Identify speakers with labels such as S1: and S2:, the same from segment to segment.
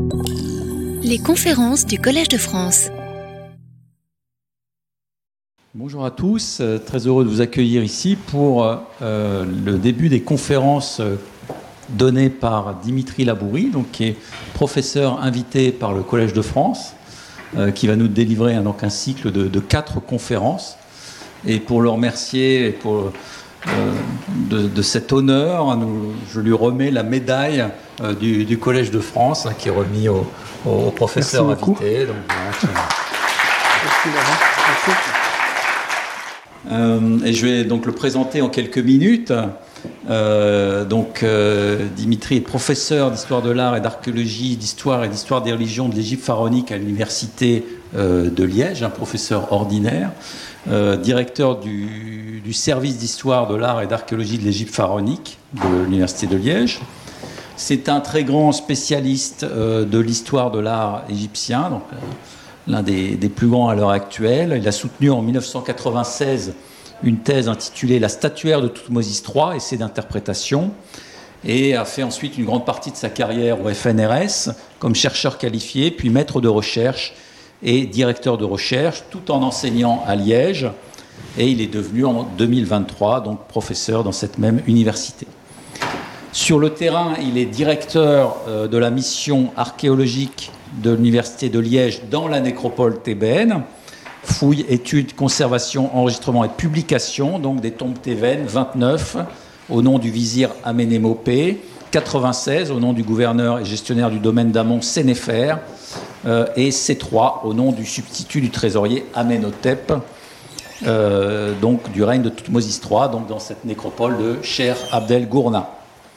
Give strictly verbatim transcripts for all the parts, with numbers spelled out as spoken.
S1: Les conférences du Collège de France.
S2: Bonjour à tous, très heureux de vous accueillir ici pour euh, le début des conférences données par Dimitri Labourie, donc, qui est professeur invité par le Collège de France, euh, qui va nous délivrer hein, donc, un cycle de, de quatre conférences. Et pour le remercier et pour, euh, de, de cet honneur, nous, je lui remets la médaille euh, du, du Collège de France, hein, qui est remis au, au professeur invité. Donc, voilà, Merci, Laurent. Merci. Euh, et je vais donc le présenter en quelques minutes. Euh, donc, euh, Dimitri est professeur d'histoire de l'art et d'archéologie, d'histoire et d'histoire des religions de l'Égypte pharaonique à l'université euh, de Liège, un professeur ordinaire, euh, directeur du, du service d'histoire de l'art et d'archéologie de l'Égypte pharaonique de l'université de Liège. C'est un très grand spécialiste euh, de l'histoire de l'art égyptien, donc euh, l'un des, des plus grands à l'heure actuelle. Il a soutenu en mille neuf cent quatre-vingt-seize une thèse intitulée « La statuaire de Thoutmôsis trois, essai d'interprétation » et a fait ensuite une grande partie de sa carrière au F N R S comme chercheur qualifié, puis maître de recherche et directeur de recherche, tout en enseignant à Liège. Et il est devenu en deux mille vingt-trois donc professeur dans cette même université. Sur le terrain, il est directeur euh, de la mission archéologique de l'université de Liège dans la nécropole thébaine, fouilles, études, conservation, enregistrement et publication, donc des tombes thébaines, vingt-neuf au nom du vizir Amenémopé, quatre-vingt-seize au nom du gouverneur et gestionnaire du domaine d'Amon Sénéfer, euh, et C trois au nom du substitut du trésorier Amenhotep, euh, donc du règne de Thoutmôsis trois, donc dans cette nécropole de Cheikh Abdel Gourna.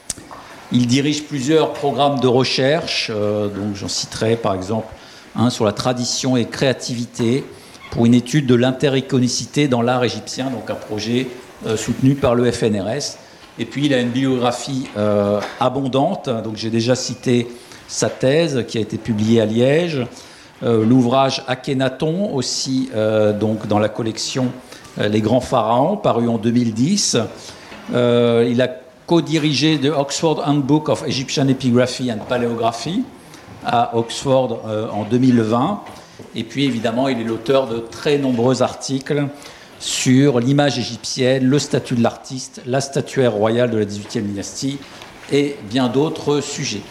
S2: Il dirige plusieurs programmes de recherche, euh, donc j'en citerai par exemple un sur la tradition et créativité pour une étude de l'intericonicité dans l'art égyptien, donc un projet euh, soutenu par le F N R S. Et puis il a une biographie euh, abondante, donc j'ai déjà cité sa thèse qui a été publiée à Liège, euh, l'ouvrage Akhenaton aussi euh, donc dans la collection euh, Les Grands Pharaons, paru en deux mille dix. Euh, il a co-dirigé de Oxford Handbook of Egyptian Epigraphy and Paleography à Oxford euh, en deux mille vingt. Et puis évidemment, il est l'auteur de très nombreux articles sur l'image égyptienne, le statut de l'artiste, la statuaire royale de la dix-huitième dynastie et bien d'autres sujets.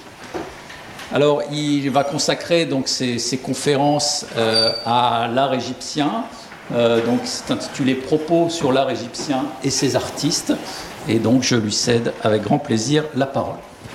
S2: Alors, il va consacrer donc ses, ses conférences euh, à l'art égyptien. Euh, donc, c'est intitulé « Propos sur l'art égyptien et ses artistes ». Et donc, je lui cède avec grand plaisir la parole.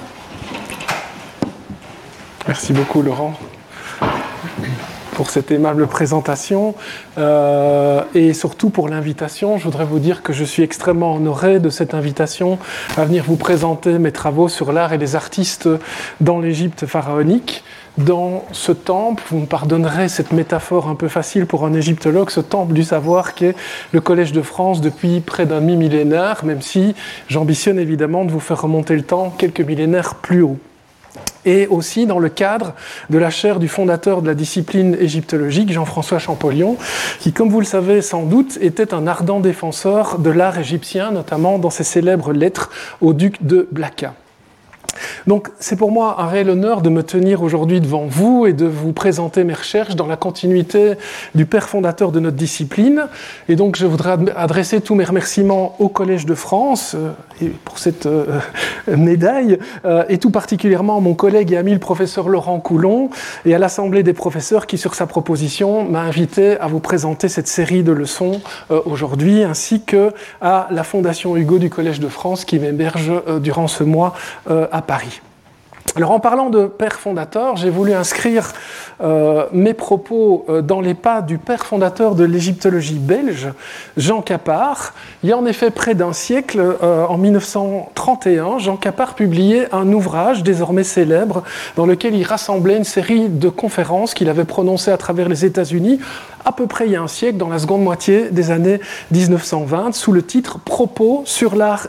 S3: Merci beaucoup, Laurent, pour cette aimable présentation euh, et surtout pour l'invitation. Je voudrais vous dire que je suis extrêmement honoré de cette invitation à venir vous présenter mes travaux sur l'art et les artistes dans l'Égypte pharaonique. Dans ce temple, vous me pardonnerez cette métaphore un peu facile pour un égyptologue, ce temple du savoir qu'est le Collège de France depuis près d'un demi-millénaire, même si j'ambitionne évidemment de vous faire remonter le temps quelques millénaires plus haut. Et aussi dans le cadre de la chaire du fondateur de la discipline égyptologique, Jean-François Champollion, qui, comme vous le savez sans doute, était un ardent défenseur de l'art égyptien, notamment dans ses célèbres lettres au duc de Blacas. Donc c'est pour moi un réel honneur de me tenir aujourd'hui devant vous et de vous présenter mes recherches dans la continuité du père fondateur de notre discipline. Et donc je voudrais adresser tous mes remerciements au Collège de France euh, et pour cette euh, médaille, euh, et tout particulièrement à mon collègue et ami le professeur Laurent Coulon et à l'Assemblée des professeurs qui, sur sa proposition, m'a invité à vous présenter cette série de leçons euh, aujourd'hui, ainsi que à la Fondation Hugo du Collège de France qui m'héberge euh, durant ce mois euh, à Paris. Alors en parlant de père fondateur, j'ai voulu inscrire euh, mes propos euh, dans les pas du père fondateur de l'égyptologie belge, Jean Capart. Il y a en effet près d'un siècle, euh, en mille neuf cent trente et un, Jean Capart publiait un ouvrage désormais célèbre dans lequel il rassemblait une série de conférences qu'il avait prononcées à travers les États-Unis à peu près il y a un siècle, dans la seconde moitié des années mille neuf cent vingt, sous le titre « Propos sur l'art égyptien ».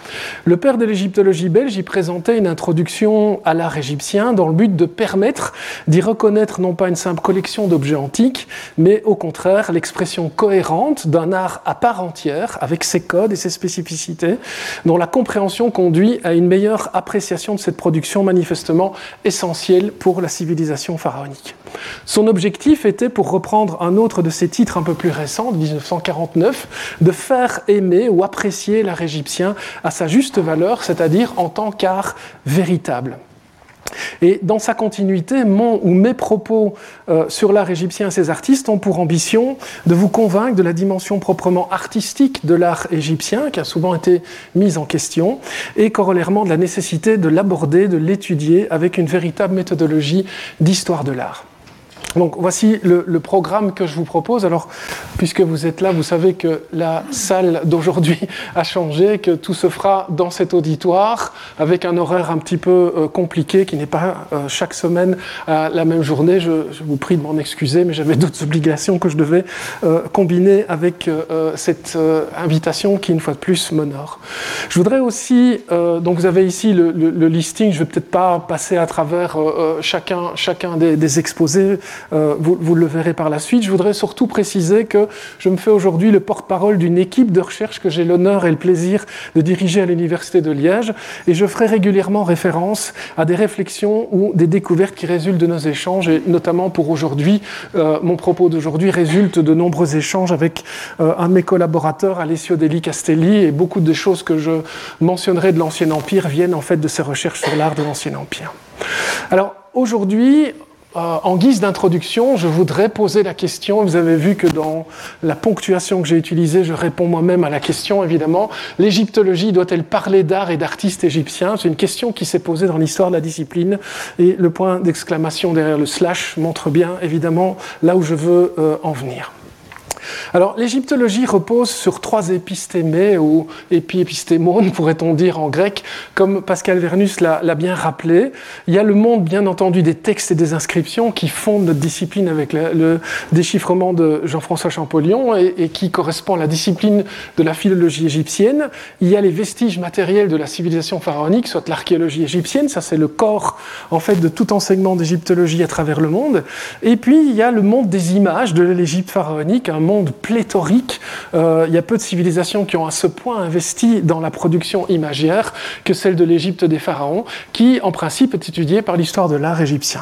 S3: Le père de l'égyptologie belge y présentait une introduction à l'art égyptien dans le but de permettre d'y reconnaître non pas une simple collection d'objets antiques, mais au contraire l'expression cohérente d'un art à part entière, avec ses codes et ses spécificités, dont la compréhension conduit à une meilleure appréciation de cette production manifestement essentielle pour la civilisation pharaonique. Son objectif était, pour reprendre un autre de ses titres un peu plus récents, de dix-neuf cent quarante-neuf, de faire aimer ou apprécier l'art égyptien à sa juste valeur, c'est-à-dire en tant qu'art véritable. Et dans sa continuité, mon ou mes propos euh, sur l'art égyptien et ses artistes ont pour ambition de vous convaincre de la dimension proprement artistique de l'art égyptien, qui a souvent été mise en question, et corollairement de la nécessité de l'aborder, de l'étudier avec une véritable méthodologie d'histoire de l'art. Donc voici le, le programme que je vous propose. Alors, puisque vous êtes là, vous savez que la salle d'aujourd'hui a changé, que tout se fera dans cet auditoire, avec un horaire un petit peu euh, compliqué, qui n'est pas euh, chaque semaine à la même journée. Je, je vous prie de m'en excuser, mais j'avais d'autres obligations que je devais euh, combiner avec euh, cette euh, invitation qui, une fois de plus, m'honore. Je voudrais aussi, euh, donc vous avez ici le, le, le listing, je ne vais peut-être pas passer à travers euh, chacun, chacun des, des exposés, Euh, vous, vous le verrez par la suite. Je voudrais surtout préciser que je me fais aujourd'hui le porte-parole d'une équipe de recherche que j'ai l'honneur et le plaisir de diriger à l'Université de Liège, et je ferai régulièrement référence à des réflexions ou des découvertes qui résultent de nos échanges, et notamment pour aujourd'hui, euh, mon propos d'aujourd'hui résulte de nombreux échanges avec euh, un de mes collaborateurs, Alessio Deli Castelli, et beaucoup de choses que je mentionnerai de l'Ancien Empire viennent en fait de ces recherches sur l'art de l'Ancien Empire. Alors aujourd'hui, Euh, en guise d'introduction, je voudrais poser la question. Vous avez vu que dans la ponctuation que j'ai utilisée, je réponds moi-même à la question, évidemment. L'égyptologie doit-elle parler d'art et d'artistes égyptiens ? C'est une question qui s'est posée dans l'histoire de la discipline. Et le point d'exclamation derrière le slash montre bien, évidemment, là où je veux euh, en venir. Alors, l'égyptologie repose sur trois épistémés, ou épi-épistémon, pourrait-on dire en grec, comme Pascal Vernus l'a, l'a bien rappelé. Il y a le monde, bien entendu, des textes et des inscriptions qui fondent notre discipline avec le, le déchiffrement de Jean-François Champollion et, et qui correspond à la discipline de la philologie égyptienne. Il y a les vestiges matériels de la civilisation pharaonique, soit l'archéologie égyptienne, ça c'est le corps, en fait, de tout enseignement d'égyptologie à travers le monde. Et puis, il y a le monde des images de l'Égypte pharaonique, un monde pléthorique. Euh, il y a peu de civilisations qui ont à ce point investi dans la production imagière que celle de l'Égypte des pharaons, qui, en principe, est étudiée par l'histoire de l'art égyptien.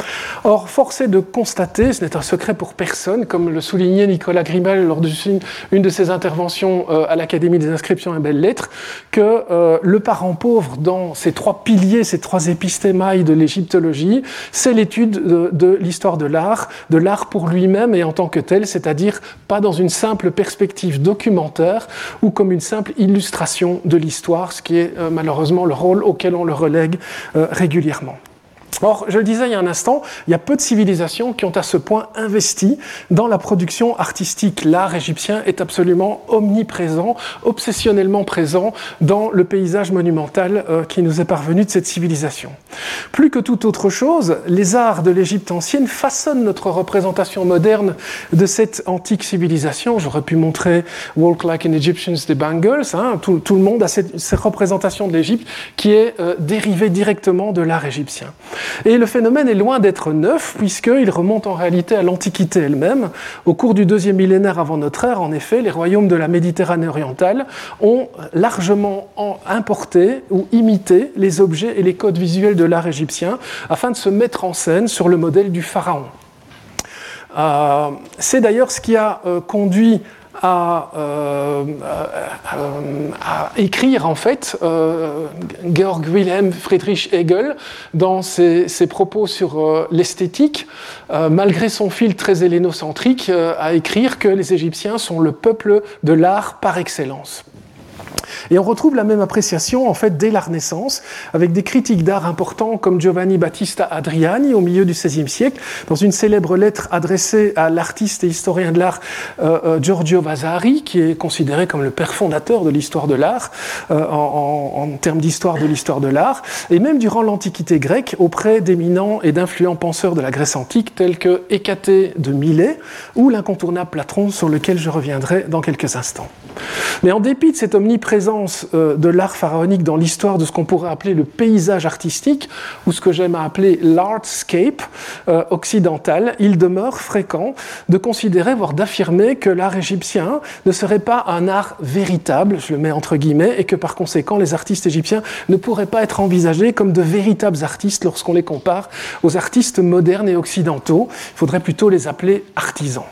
S3: Or, force est de constater, ce n'est un secret pour personne, comme le soulignait Nicolas Grimel lors d'une de ses interventions euh, à l'Académie des inscriptions et belles-lettres, que euh, le parent pauvre dans ces trois piliers, ces trois épistémailles de l'égyptologie, c'est l'étude de, de l'histoire de l'art, de l'art pour lui-même et en tant que tel, c'est-à-dire pas dans une simple perspective documentaire ou comme une simple illustration de l'histoire, ce qui est euh, malheureusement le rôle auquel on le relègue euh, régulièrement. Or, je le disais il y a un instant, il y a peu de civilisations qui ont à ce point investi dans la production artistique. L'art égyptien est absolument omniprésent, obsessionnellement présent dans le paysage monumental euh, qui nous est parvenu de cette civilisation. Plus que toute autre chose, les arts de l'Égypte ancienne façonnent notre représentation moderne de cette antique civilisation. J'aurais pu montrer Walk Like an Egyptian des Bangles, hein, tout, tout le monde a cette, cette représentation de l'Égypte qui est euh, dérivée directement de l'art égyptien. Et le phénomène est loin d'être neuf, puisqu'il remonte en réalité à l'Antiquité elle-même. Au cours du deuxième millénaire avant notre ère, en effet, les royaumes de la Méditerranée orientale ont largement importé ou imité les objets et les codes visuels de l'art égyptien afin de se mettre en scène sur le modèle du pharaon. Euh, c'est d'ailleurs ce qui a euh, conduit À, euh, à, à écrire en fait euh, Georg Wilhelm Friedrich Hegel dans ses, ses propos sur euh, l'esthétique, euh, malgré son fil très hellénocentrique, euh, à écrire que les Égyptiens sont le peuple de l'art par excellence. Et on retrouve la même appréciation en fait dès la Renaissance, avec des critiques d'art importants comme Giovanni Battista Adriani au milieu du seizième siècle, dans une célèbre lettre adressée à l'artiste et historien de l'art euh, euh, Giorgio Vasari, qui est considéré comme le père fondateur de l'histoire de l'art, euh, en, en, en termes d'histoire de l'histoire de l'art, et même durant l'Antiquité grecque, auprès d'éminents et d'influents penseurs de la Grèce antique, tels que Hécaté de Milet ou l'incontournable Platon, sur lequel je reviendrai dans quelques instants. Mais en dépit de cette omniprésence euh, de l'art pharaonique dans l'histoire de ce qu'on pourrait appeler le paysage artistique, ou ce que j'aime à appeler l'artscape euh, occidental, il demeure fréquent de considérer, voire d'affirmer que l'art égyptien ne serait pas un art véritable, je le mets entre guillemets, et que par conséquent les artistes égyptiens ne pourraient pas être envisagés comme de véritables artistes lorsqu'on les compare aux artistes modernes et occidentaux. Il faudrait plutôt les appeler artisans.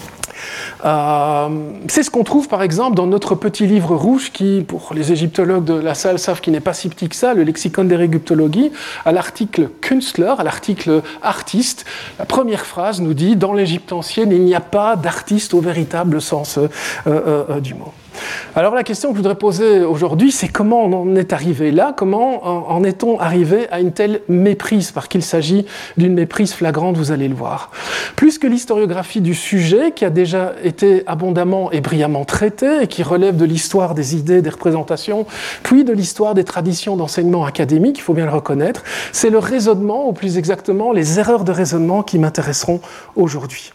S3: Euh, c'est ce qu'on trouve par exemple dans notre petit livre rouge qui, pour les égyptologues de la salle, savent qu'il n'est pas si petit que ça, le Lexicon der Ägyptologie, à l'article Künstler, à l'article artiste. La première phrase nous dit « Dans l'Égypte ancienne, il n'y a pas d'artiste au véritable sens euh, euh, euh, du mot ». Alors la question que je voudrais poser aujourd'hui, c'est comment on en est arrivé là, comment en est-on arrivé à une telle méprise, parce qu'il s'agit d'une méprise flagrante, vous allez le voir. Plus que l'historiographie du sujet, qui a déjà été abondamment et brillamment traitée, et qui relève de l'histoire des idées, des représentations, puis de l'histoire des traditions d'enseignement académique, il faut bien le reconnaître, c'est le raisonnement, ou plus exactement les erreurs de raisonnement qui m'intéresseront aujourd'hui.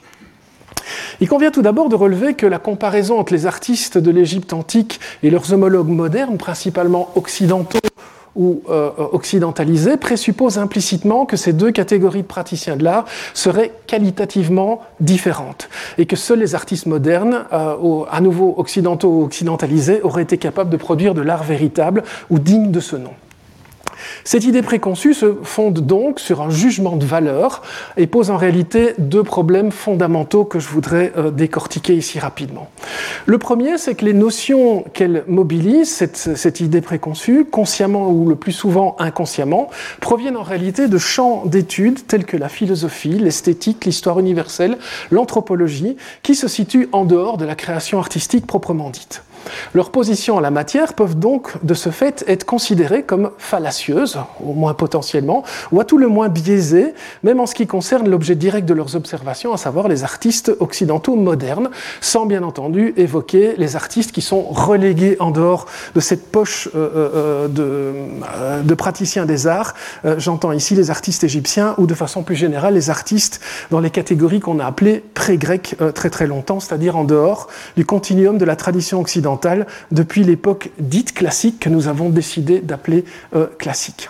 S3: Il convient tout d'abord de relever que la comparaison entre les artistes de l'Égypte antique et leurs homologues modernes, principalement occidentaux ou euh, occidentalisés, présuppose implicitement que ces deux catégories de praticiens de l'art seraient qualitativement différentes et que seuls les artistes modernes, euh, au, à nouveau occidentaux ou occidentalisés, auraient été capables de produire de l'art véritable ou digne de ce nom. Cette idée préconçue se fonde donc sur un jugement de valeur et pose en réalité deux problèmes fondamentaux que je voudrais euh, décortiquer ici rapidement. Le premier, c'est que les notions qu'elle mobilise, cette, cette idée préconçue, consciemment ou le plus souvent inconsciemment, proviennent en réalité de champs d'études tels que la philosophie, l'esthétique, l'histoire universelle, l'anthropologie, qui se situent en dehors de la création artistique proprement dite. Leurs positions en la matière peuvent donc, de ce fait, être considérées comme fallacieuses, au moins potentiellement, ou à tout le moins biaisées, même en ce qui concerne l'objet direct de leurs observations, à savoir les artistes occidentaux modernes, sans bien entendu évoquer les artistes qui sont relégués en dehors de cette poche euh, euh, de, euh, de praticiens des arts. Euh, j'entends ici les artistes égyptiens, ou de façon plus générale, les artistes dans les catégories qu'on a appelées pré-grecques euh, très très longtemps, c'est-à-dire en dehors du continuum de la tradition occidentale depuis l'époque dite classique que nous avons décidé d'appeler euh, classique.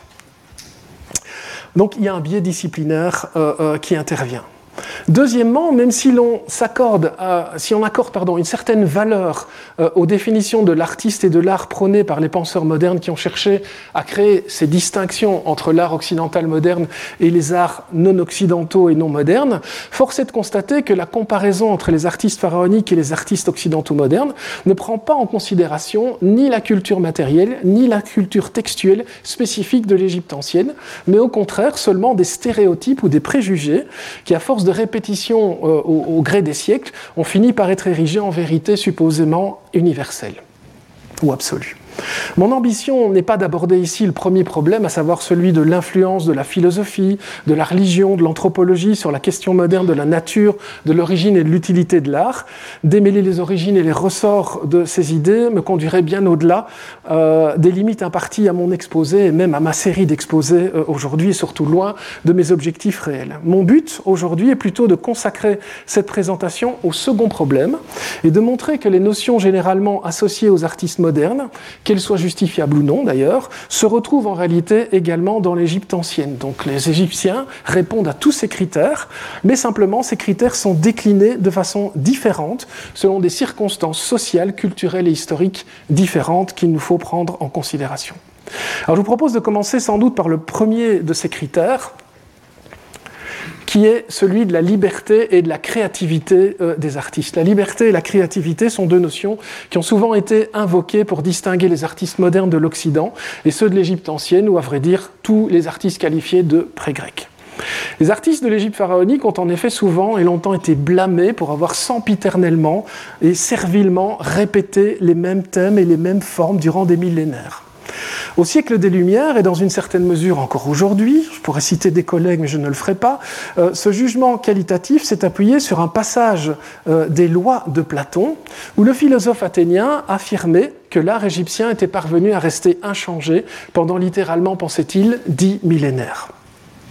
S3: Donc il y a un biais disciplinaire euh, euh, qui intervient. Deuxièmement, même si l'on s'accorde, à, si on accorde pardon, une certaine valeur euh, aux définitions de l'artiste et de l'art prônées par les penseurs modernes qui ont cherché à créer ces distinctions entre l'art occidental moderne et les arts non occidentaux et non modernes, force est de constater que la comparaison entre les artistes pharaoniques et les artistes occidentaux modernes ne prend pas en considération ni la culture matérielle, ni la culture textuelle spécifique de l'Égypte ancienne, mais au contraire seulement des stéréotypes ou des préjugés qui, à force de répétition euh, au, au gré des siècles, ont fini par être érigés en vérité supposément universelle ou absolue. Mon ambition n'est pas d'aborder ici le premier problème, à savoir celui de l'influence de la philosophie, de la religion, de l'anthropologie sur la question moderne de la nature, de l'origine et de l'utilité de l'art. Démêler les origines et les ressorts de ces idées me conduirait bien au-delà euh, des limites imparties à mon exposé et même à ma série d'exposés euh, aujourd'hui et surtout loin de mes objectifs réels. Mon but aujourd'hui est plutôt de consacrer cette présentation au second problème et de montrer que les notions généralement associées aux artistes modernes, qu'elles soient justifiables ou non d'ailleurs, se retrouvent en réalité également dans l'Égypte ancienne. Donc les Égyptiens répondent à tous ces critères, mais simplement ces critères sont déclinés de façon différente selon des circonstances sociales, culturelles et historiques différentes qu'il nous faut prendre en considération. Alors je vous propose de commencer sans doute par le premier de ces critères, qui est celui de la liberté et de la créativité euh, des artistes. La liberté et la créativité sont deux notions qui ont souvent été invoquées pour distinguer les artistes modernes de l'Occident et ceux de l'Égypte ancienne, ou à vrai dire, tous les artistes qualifiés de pré-grecs. Les artistes de l'Égypte pharaonique ont en effet souvent et longtemps été blâmés pour avoir sempiternellement et servilement répété les mêmes thèmes et les mêmes formes durant des millénaires. Au siècle des Lumières, et dans une certaine mesure encore aujourd'hui, je pourrais citer des collègues mais je ne le ferai pas, euh, ce jugement qualitatif s'est appuyé sur un passage euh, des lois de Platon, où le philosophe athénien affirmait que l'art égyptien était parvenu à rester inchangé pendant littéralement, pensait-il, dix millénaires.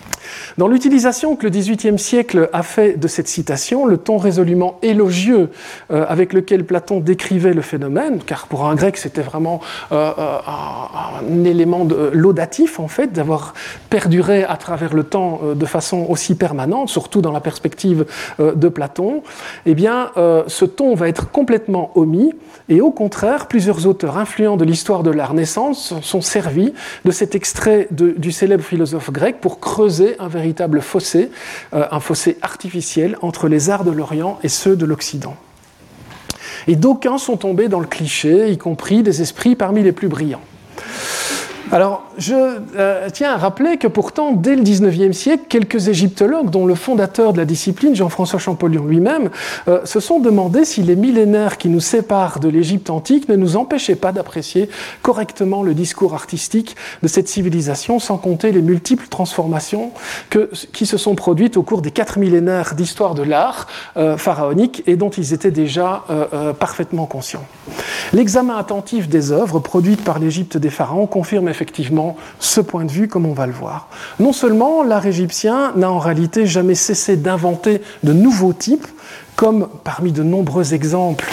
S3: Dans l'utilisation que le dix-huitième siècle a fait de cette citation, le ton résolument élogieux euh, avec lequel Platon décrivait le phénomène, car pour un grec c'était vraiment euh, un, un élément de, laudatif en fait, d'avoir perduré à travers le temps euh, de façon aussi permanente, surtout dans la perspective euh, de Platon, eh bien euh, ce ton va être complètement omis, et au contraire, plusieurs auteurs influents de l'histoire de la Renaissance sont servis de cet extrait de, du célèbre philosophe grec pour creuser un véritable fossé, euh, un fossé artificiel entre les arts de l'Orient et ceux de l'Occident. Et d'aucuns sont tombés dans le cliché, y compris des esprits parmi les plus brillants. Alors, je euh, tiens à rappeler que pourtant, dès le dix-neuvième siècle, quelques égyptologues, dont le fondateur de la discipline, Jean-François Champollion lui-même, euh, se sont demandé si les millénaires qui nous séparent de l'Égypte antique ne nous empêchaient pas d'apprécier correctement le discours artistique de cette civilisation, sans compter les multiples transformations que, qui se sont produites au cours des quatre millénaires d'histoire de l'art euh, pharaonique et dont ils étaient déjà euh, euh, parfaitement conscients. L'examen attentif des œuvres produites par l'Égypte des pharaons confirme effectivement ce point de vue, comme on va le voir. Non seulement l'art égyptien n'a en réalité jamais cessé d'inventer de nouveaux types, comme parmi de nombreux exemples,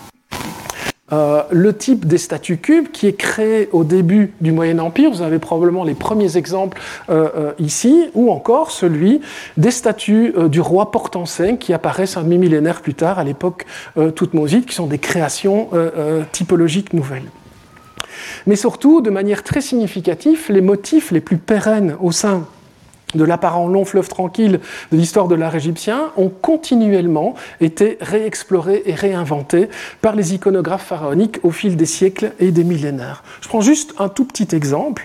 S3: Euh, le type des statues cubes qui est créé au début du Moyen Empire, vous avez probablement les premiers exemples euh, euh, ici, ou encore celui des statues euh, du roi Portenseng qui apparaissent un demi-millénaire plus tard à l'époque euh, Toutmoside, qui sont des créations euh, euh, typologiques nouvelles. Mais surtout, de manière très significative, les motifs les plus pérennes au sein de l'apparent long fleuve tranquille de l'histoire de l'art égyptien ont continuellement été réexplorés et réinventés par les iconographes pharaoniques au fil des siècles et des millénaires. Je prends juste un tout petit exemple.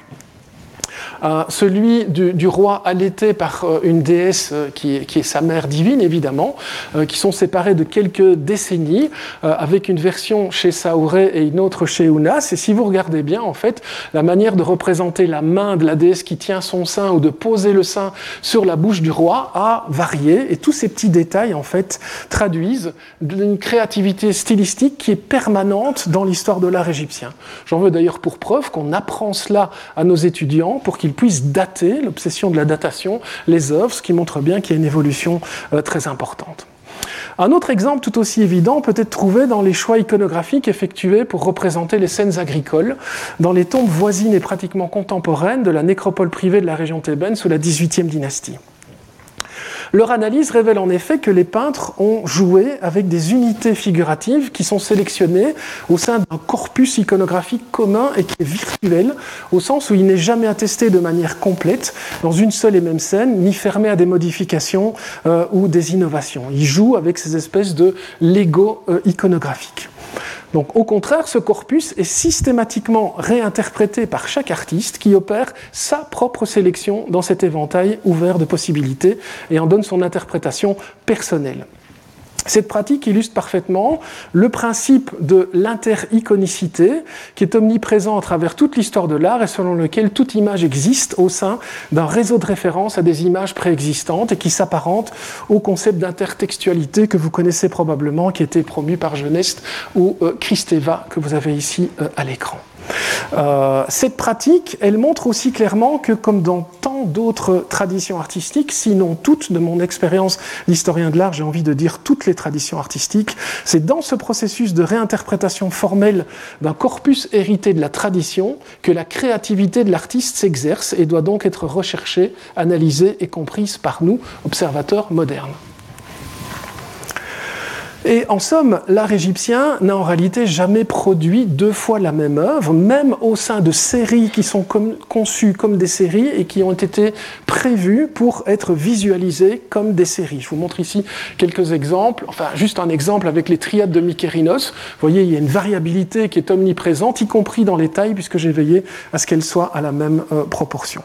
S3: Euh, celui du, du roi allaité par euh, une déesse euh, qui, est, qui est sa mère divine, évidemment, euh, qui sont séparés de quelques décennies, euh, avec une version chez Saouré et une autre chez Ounas. Et si vous regardez bien, en fait, la manière de représenter la main de la déesse qui tient son sein ou de poser le sein sur la bouche du roi a varié. Et tous ces petits détails, en fait, traduisent une créativité stylistique qui est permanente dans l'histoire de l'art égyptien. J'en veux d'ailleurs pour preuve qu'on apprend cela à nos étudiants pour qu'ils puissent dater, l'obsession de la datation, les œuvres, ce qui montre bien qu'il y a une évolution euh, très importante. Un autre exemple tout aussi évident peut être trouvé dans les choix iconographiques effectués pour représenter les scènes agricoles dans les tombes voisines et pratiquement contemporaines de la nécropole privée de la région thébaine sous la dix-huitième dynastie. Leur analyse révèle en effet que les peintres ont joué avec des unités figuratives qui sont sélectionnées au sein d'un corpus iconographique commun et qui est virtuel, au sens où il n'est jamais attesté de manière complète dans une seule et même scène, ni fermé à des modifications euh, ou des innovations. Ils jouent avec ces espèces de Lego euh, iconographiques. Donc, au contraire, ce corpus est systématiquement réinterprété par chaque artiste qui opère sa propre sélection dans cet éventail ouvert de possibilités et en donne son interprétation personnelle. Cette pratique illustre parfaitement le principe de l'inter-iconicité qui est omniprésent à travers toute l'histoire de l'art et selon lequel toute image existe au sein d'un réseau de référence à des images préexistantes et qui s'apparente au concept d'intertextualité que vous connaissez probablement, qui a été promu par Geneste ou euh, Kristeva que vous avez ici euh, à l'écran. Euh, cette pratique, elle montre aussi clairement que, comme dans tant d'autres traditions artistiques, sinon toutes, de mon expérience d'historien de l'art, j'ai envie de dire toutes les traditions artistiques, c'est dans ce processus de réinterprétation formelle d'un corpus hérité de la tradition que la créativité de l'artiste s'exerce et doit donc être recherchée, analysée et comprise par nous, observateurs modernes. Et en somme, l'art égyptien n'a en réalité jamais produit deux fois la même œuvre, même au sein de séries qui sont comme, conçues comme des séries et qui ont été prévues pour être visualisées comme des séries. Je vous montre ici quelques exemples, enfin juste un exemple avec les triades de Mykérinos. Vous voyez, il y a une variabilité qui est omniprésente, y compris dans les tailles, puisque j'ai veillé à ce qu'elles soient à la même euh, proportion.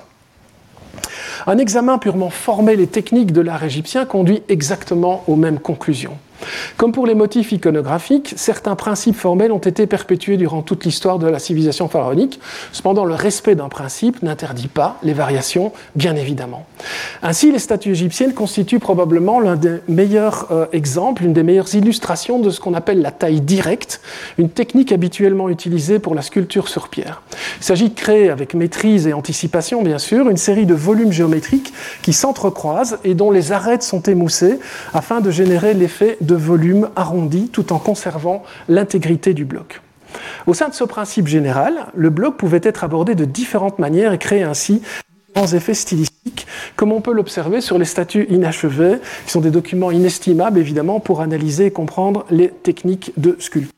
S3: Un examen purement formel et technique de l'art égyptien conduit exactement aux mêmes conclusions. Comme pour les motifs iconographiques, certains principes formels ont été perpétués durant toute l'histoire de la civilisation pharaonique. Cependant, le respect d'un principe n'interdit pas les variations, bien évidemment. Ainsi, les statues égyptiennes constituent probablement l'un des meilleurs euh, exemples, une des meilleures illustrations de ce qu'on appelle la taille directe, une technique habituellement utilisée pour la sculpture sur pierre. Il s'agit de créer, avec maîtrise et anticipation bien sûr, une série de volumes géométriques qui s'entrecroisent et dont les arêtes sont émoussées afin de générer l'effet de volume arrondi tout en conservant l'intégrité du bloc. Au sein de ce principe général, le bloc pouvait être abordé de différentes manières et créer ainsi différents effets stylistiques, comme on peut l'observer sur les statues inachevées, qui sont des documents inestimables évidemment pour analyser et comprendre les techniques de sculpture.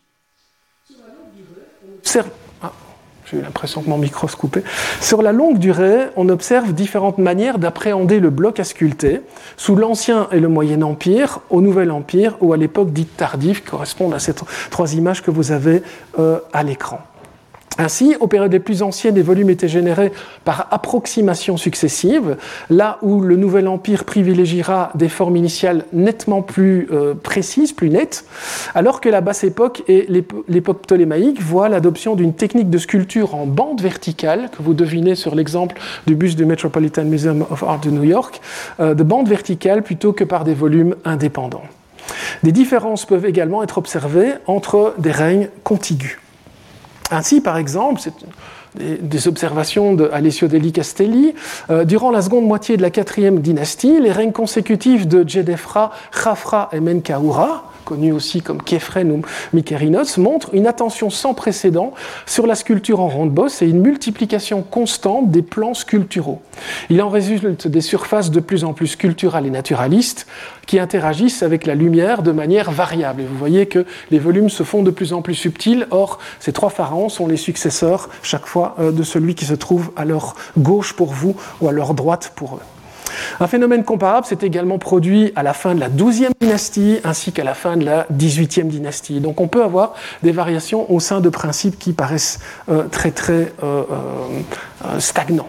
S3: J'ai eu l'impression que mon micro se coupait. Sur la longue durée, on observe différentes manières d'appréhender le bloc à sculpter, sous l'Ancien et le Moyen Empire, au Nouvel Empire ou à l'époque dite tardive, qui correspondent à ces trois images que vous avez euh, à l'écran. Ainsi, aux périodes les plus anciennes, les volumes étaient générés par approximation successive, là où le Nouvel Empire privilégiera des formes initiales nettement plus euh, précises, plus nettes, alors que la basse époque et l'époque ptolémaïque voient l'adoption d'une technique de sculpture en bande verticale, que vous devinez sur l'exemple du buste du Metropolitan Museum of Art de New York, euh, de bande verticale plutôt que par des volumes indépendants. Des différences peuvent également être observées entre des règnes contigus. Ainsi, par exemple, c'est des, des observations d'Alessio Deli Castelli, euh, durant la seconde moitié de la quatrième dynastie, les règnes consécutifs de Djedefra, Khafra et Menkaoura, connus aussi comme Khéphren ou Mykérinos, montrent une attention sans précédent sur la sculpture en ronde-bosse et une multiplication constante des plans sculpturaux. Il en résulte des surfaces de plus en plus sculpturales et naturalistes qui interagissent avec la lumière de manière variable. Et vous voyez que les volumes se font de plus en plus subtils. Or, ces trois pharaons sont les successeurs, chaque fois, de celui qui se trouve à leur gauche pour vous ou à leur droite pour eux. Un phénomène comparable s'est également produit à la fin de la douzième dynastie ainsi qu'à la fin de la dix-huitième dynastie. Donc on peut avoir des variations au sein de principes qui paraissent euh, très très euh, euh, stagnants.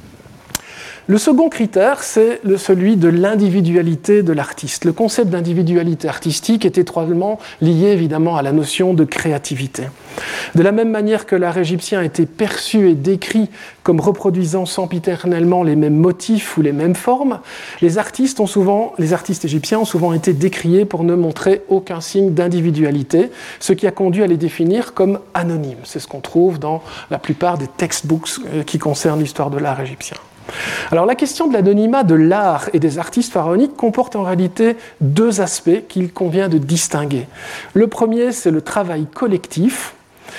S3: Le second critère, c'est le, celui de l'individualité de l'artiste. Le concept d'individualité artistique est étroitement lié évidemment à la notion de créativité. De la même manière que l'art égyptien a été perçu et décrit comme reproduisant sempiternellement les mêmes motifs ou les mêmes formes, les artistes, ont souvent, les artistes égyptiens ont souvent été décriés pour ne montrer aucun signe d'individualité, ce qui a conduit à les définir comme anonymes. C'est ce qu'on trouve dans la plupart des textbooks qui concernent l'histoire de l'art égyptien. Alors la question de l'anonymat de l'art et des artistes pharaoniques comporte en réalité deux aspects qu'il convient de distinguer. Le premier, c'est le travail collectif,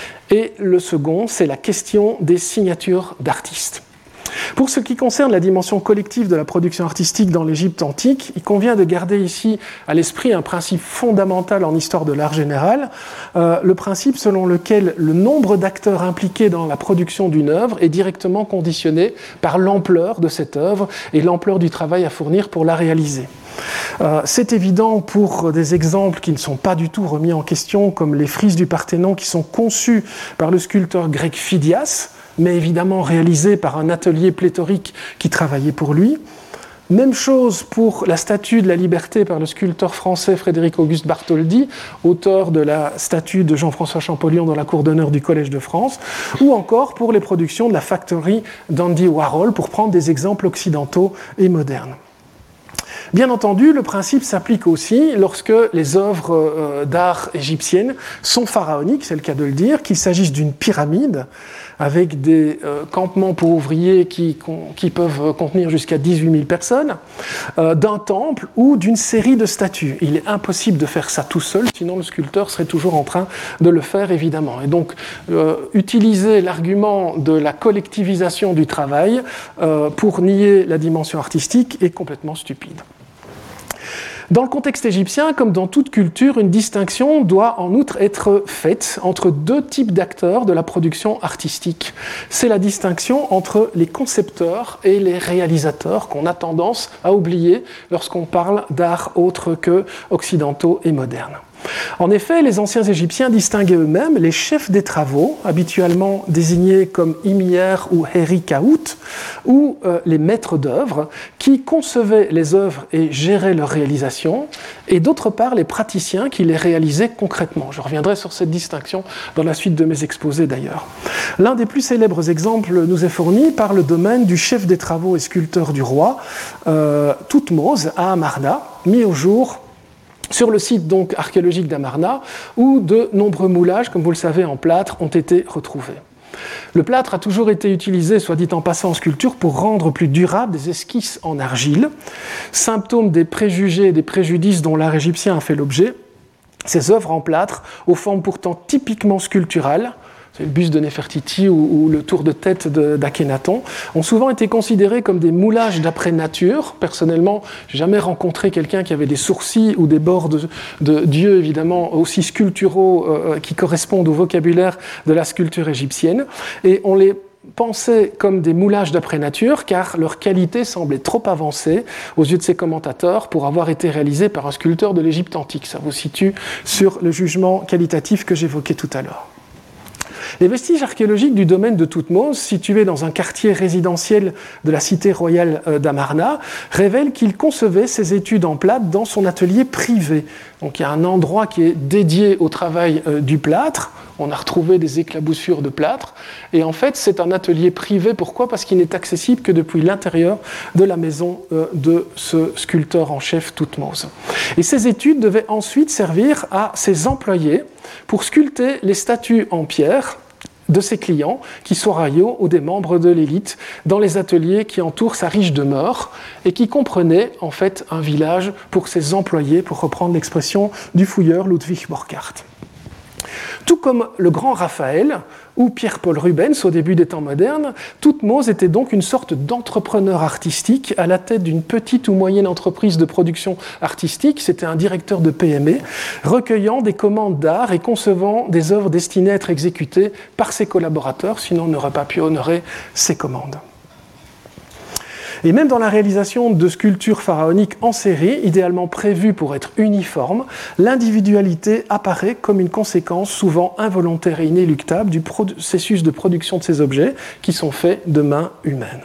S3: et le second, c'est la question des signatures d'artistes. Pour ce qui concerne la dimension collective de la production artistique dans l'Égypte antique, il convient de garder ici à l'esprit un principe fondamental en histoire de l'art général, euh, le principe selon lequel le nombre d'acteurs impliqués dans la production d'une œuvre est directement conditionné par l'ampleur de cette œuvre et l'ampleur du travail à fournir pour la réaliser. Euh, c'est évident pour des exemples qui ne sont pas du tout remis en question, comme les frises du Parthénon qui sont conçues par le sculpteur grec Phidias, mais évidemment réalisé par un atelier pléthorique qui travaillait pour lui. Même chose pour la statue de la liberté par le sculpteur français Frédéric-Auguste Bartholdi, auteur de la statue de Jean-François Champollion dans la cour d'honneur du Collège de France, ou encore pour les productions de la Factory d'Andy Warhol, pour prendre des exemples occidentaux et modernes. Bien entendu, le principe s'applique aussi lorsque les œuvres euh, d'art égyptiennes sont pharaoniques, c'est le cas de le dire, qu'il s'agisse d'une pyramide avec des euh, campements pour ouvriers qui, qui peuvent contenir jusqu'à dix-huit mille personnes, euh, d'un temple ou d'une série de statues. Il est impossible de faire ça tout seul, sinon le sculpteur serait toujours en train de le faire, évidemment. Et donc, euh, utiliser l'argument de la collectivisation du travail euh, pour nier la dimension artistique est complètement stupide. Dans le contexte égyptien, comme dans toute culture, une distinction doit en outre être faite entre deux types d'acteurs de la production artistique. C'est la distinction entre les concepteurs et les réalisateurs qu'on a tendance à oublier lorsqu'on parle d'art autre que occidentaux et modernes. En effet, les anciens Égyptiens distinguaient eux-mêmes les chefs des travaux, habituellement désignés comme Imier ou Herikaout, ou euh, les maîtres d'œuvre, qui concevaient les œuvres et géraient leur réalisation, et d'autre part les praticiens qui les réalisaient concrètement. Je reviendrai sur cette distinction dans la suite de mes exposés d'ailleurs. L'un des plus célèbres exemples nous est fourni par le domaine du chef des travaux et sculpteur du roi, euh, Thoutmose, à Amarna, mis au jour sur le site donc archéologique d'Amarna, où de nombreux moulages, comme vous le savez, en plâtre, ont été retrouvés. Le plâtre a toujours été utilisé, soit dit en passant, en sculpture pour rendre plus durables des esquisses en argile. Symptôme des préjugés et des préjudices dont l'art égyptien a fait l'objet, ces œuvres en plâtre, aux formes pourtant typiquement sculpturales, c'est le buste de Néfertiti ou, ou le tour de tête d'Akhenaton, ont souvent été considérés comme des moulages d'après nature. Personnellement, je n'ai jamais rencontré quelqu'un qui avait des sourcils ou des bords de, de dieux, évidemment, aussi sculpturaux euh, qui correspondent au vocabulaire de la sculpture égyptienne. Et on les pensait comme des moulages d'après nature, car leur qualité semblait trop avancée aux yeux de ses commentateurs pour avoir été réalisée par un sculpteur de l'Égypte antique. Ça vous situe sur le jugement qualitatif que j'évoquais tout à l'heure. Les vestiges archéologiques du domaine de Thoutmose, situé dans un quartier résidentiel de la cité royale d'Amarna, révèlent qu'il concevait ses études en plâtre dans son atelier privé. Donc il y a un endroit qui est dédié au travail du plâtre. On a retrouvé des éclaboussures de plâtre. Et en fait, c'est un atelier privé. Pourquoi ? Parce qu'il n'est accessible que depuis l'intérieur de la maison de ce sculpteur en chef Thoutmose. Et ces études devaient ensuite servir à ses employés pour sculpter les statues en pierre de ses clients, qui sont royaux ou des membres de l'élite, dans les ateliers qui entourent sa riche demeure et qui comprenaient en fait un village pour ses employés, pour reprendre l'expression du fouilleur Ludwig Borchardt. Tout comme le grand Raphaël ou Pierre-Paul Rubens au début des temps modernes, Thoutmose était donc une sorte d'entrepreneur artistique à la tête d'une petite ou moyenne entreprise de production artistique. C'était un directeur de P M E, recueillant des commandes d'art et concevant des œuvres destinées à être exécutées par ses collaborateurs, sinon on n'aurait pas pu honorer ses commandes. Et même dans la réalisation de sculptures pharaoniques en série, idéalement prévues pour être uniformes, l'individualité apparaît comme une conséquence souvent involontaire et inéluctable du processus de production de ces objets qui sont faits de mains humaines.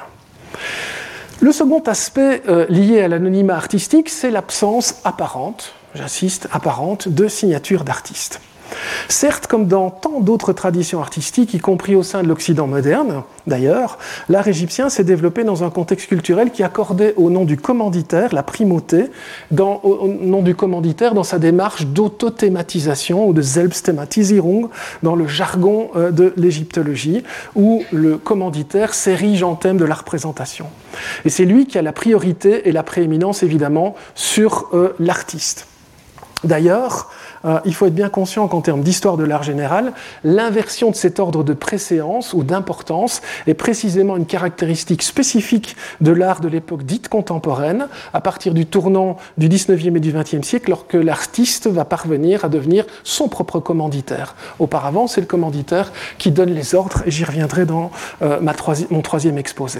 S3: Le second aspect euh, lié à l'anonymat artistique, c'est l'absence apparente, j'insiste, apparente, de signature d'artiste. Certes, comme dans tant d'autres traditions artistiques, y compris au sein de l'Occident moderne, d'ailleurs, l'art égyptien s'est développé dans un contexte culturel qui accordait au nom du commanditaire la primauté, dans, au nom du commanditaire dans sa démarche d'autothématisation ou de Selbstthematisierung dans le jargon de l'égyptologie, où le commanditaire s'érige en thème de la représentation. Et c'est lui qui a la priorité et la prééminence, évidemment, sur euh, l'artiste. D'ailleurs, Euh, il faut être bien conscient qu'en termes d'histoire de l'art général, l'inversion de cet ordre de préséance ou d'importance est précisément une caractéristique spécifique de l'art de l'époque dite contemporaine, à partir du tournant du dix-neuvième et du vingtième siècle, lorsque l'artiste va parvenir à devenir son propre commanditaire. Auparavant, c'est le commanditaire qui donne les ordres, et j'y reviendrai dans euh, ma troisi- mon troisième exposé.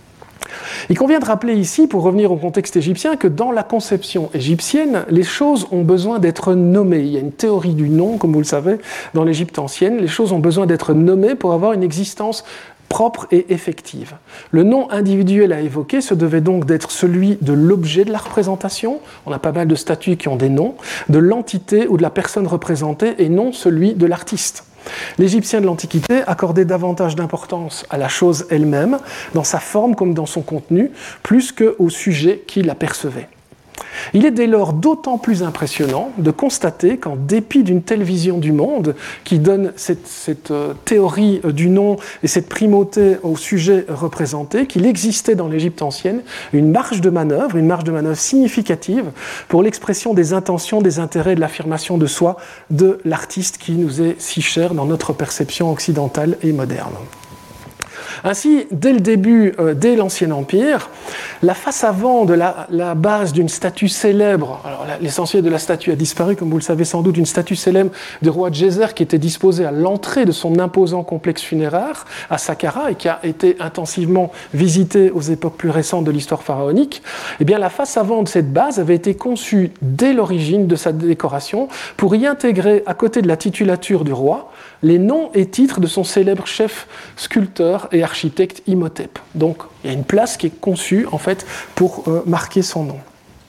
S3: Il convient de rappeler ici, pour revenir au contexte égyptien, que dans la conception égyptienne, les choses ont besoin d'être nommées. Il y a une théorie du nom, comme vous le savez, dans l'Égypte ancienne. Les choses ont besoin d'être nommées pour avoir une existence propre et effective. Le nom individuel à évoquer se devait donc d'être celui de l'objet de la représentation, on a pas mal de statues qui ont des noms, de l'entité ou de la personne représentée, et non celui de l'artiste. L'Égyptien de l'Antiquité accordait davantage d'importance à la chose elle-même, dans sa forme comme dans son contenu, plus qu'au sujet qui l'apercevait. Il est dès lors d'autant plus impressionnant de constater qu'en dépit d'une telle vision du monde, qui donne cette, cette euh, théorie euh, du nom et cette primauté au sujet représenté, qu'il existait dans l'Égypte ancienne une marge de manœuvre, une marge de manœuvre significative pour l'expression des intentions, des intérêts, de l'affirmation de soi de l'artiste qui nous est si cher dans notre perception occidentale et moderne. Ainsi, dès le début, euh, dès l'Ancien Empire, la face avant de la, la base d'une statue célèbre, alors l'essentiel de la statue a disparu, comme vous le savez sans doute, d'une statue célèbre du roi Djéser qui était disposée à l'entrée de son imposant complexe funéraire à Saqqara et qui a été intensivement visité aux époques plus récentes de l'histoire pharaonique, eh bien la face avant de cette base avait été conçue dès l'origine de sa décoration pour y intégrer, à côté de la titulature du roi, les noms et titres de son célèbre chef sculpteur et architecte Imhotep. Donc il y a une place qui est conçue en fait pour euh, marquer son nom.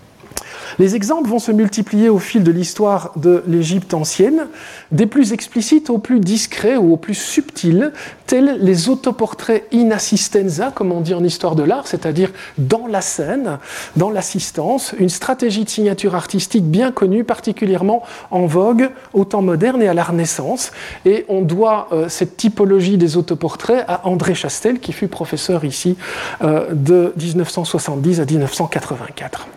S3: Les exemples vont se multiplier au fil de l'histoire de l'Égypte ancienne, des plus explicites aux plus discrets ou aux plus subtils, tels les autoportraits in assistenza, comme on dit en histoire de l'art, c'est-à-dire dans la scène, dans l'assistance, une stratégie de signature artistique bien connue, particulièrement en vogue au temps moderne et à la Renaissance. Et on doit euh, cette typologie des autoportraits à André Chastel, qui fut professeur ici euh, de dix-neuf cent soixante-dix à dix-neuf cent quatre-vingt-quatre.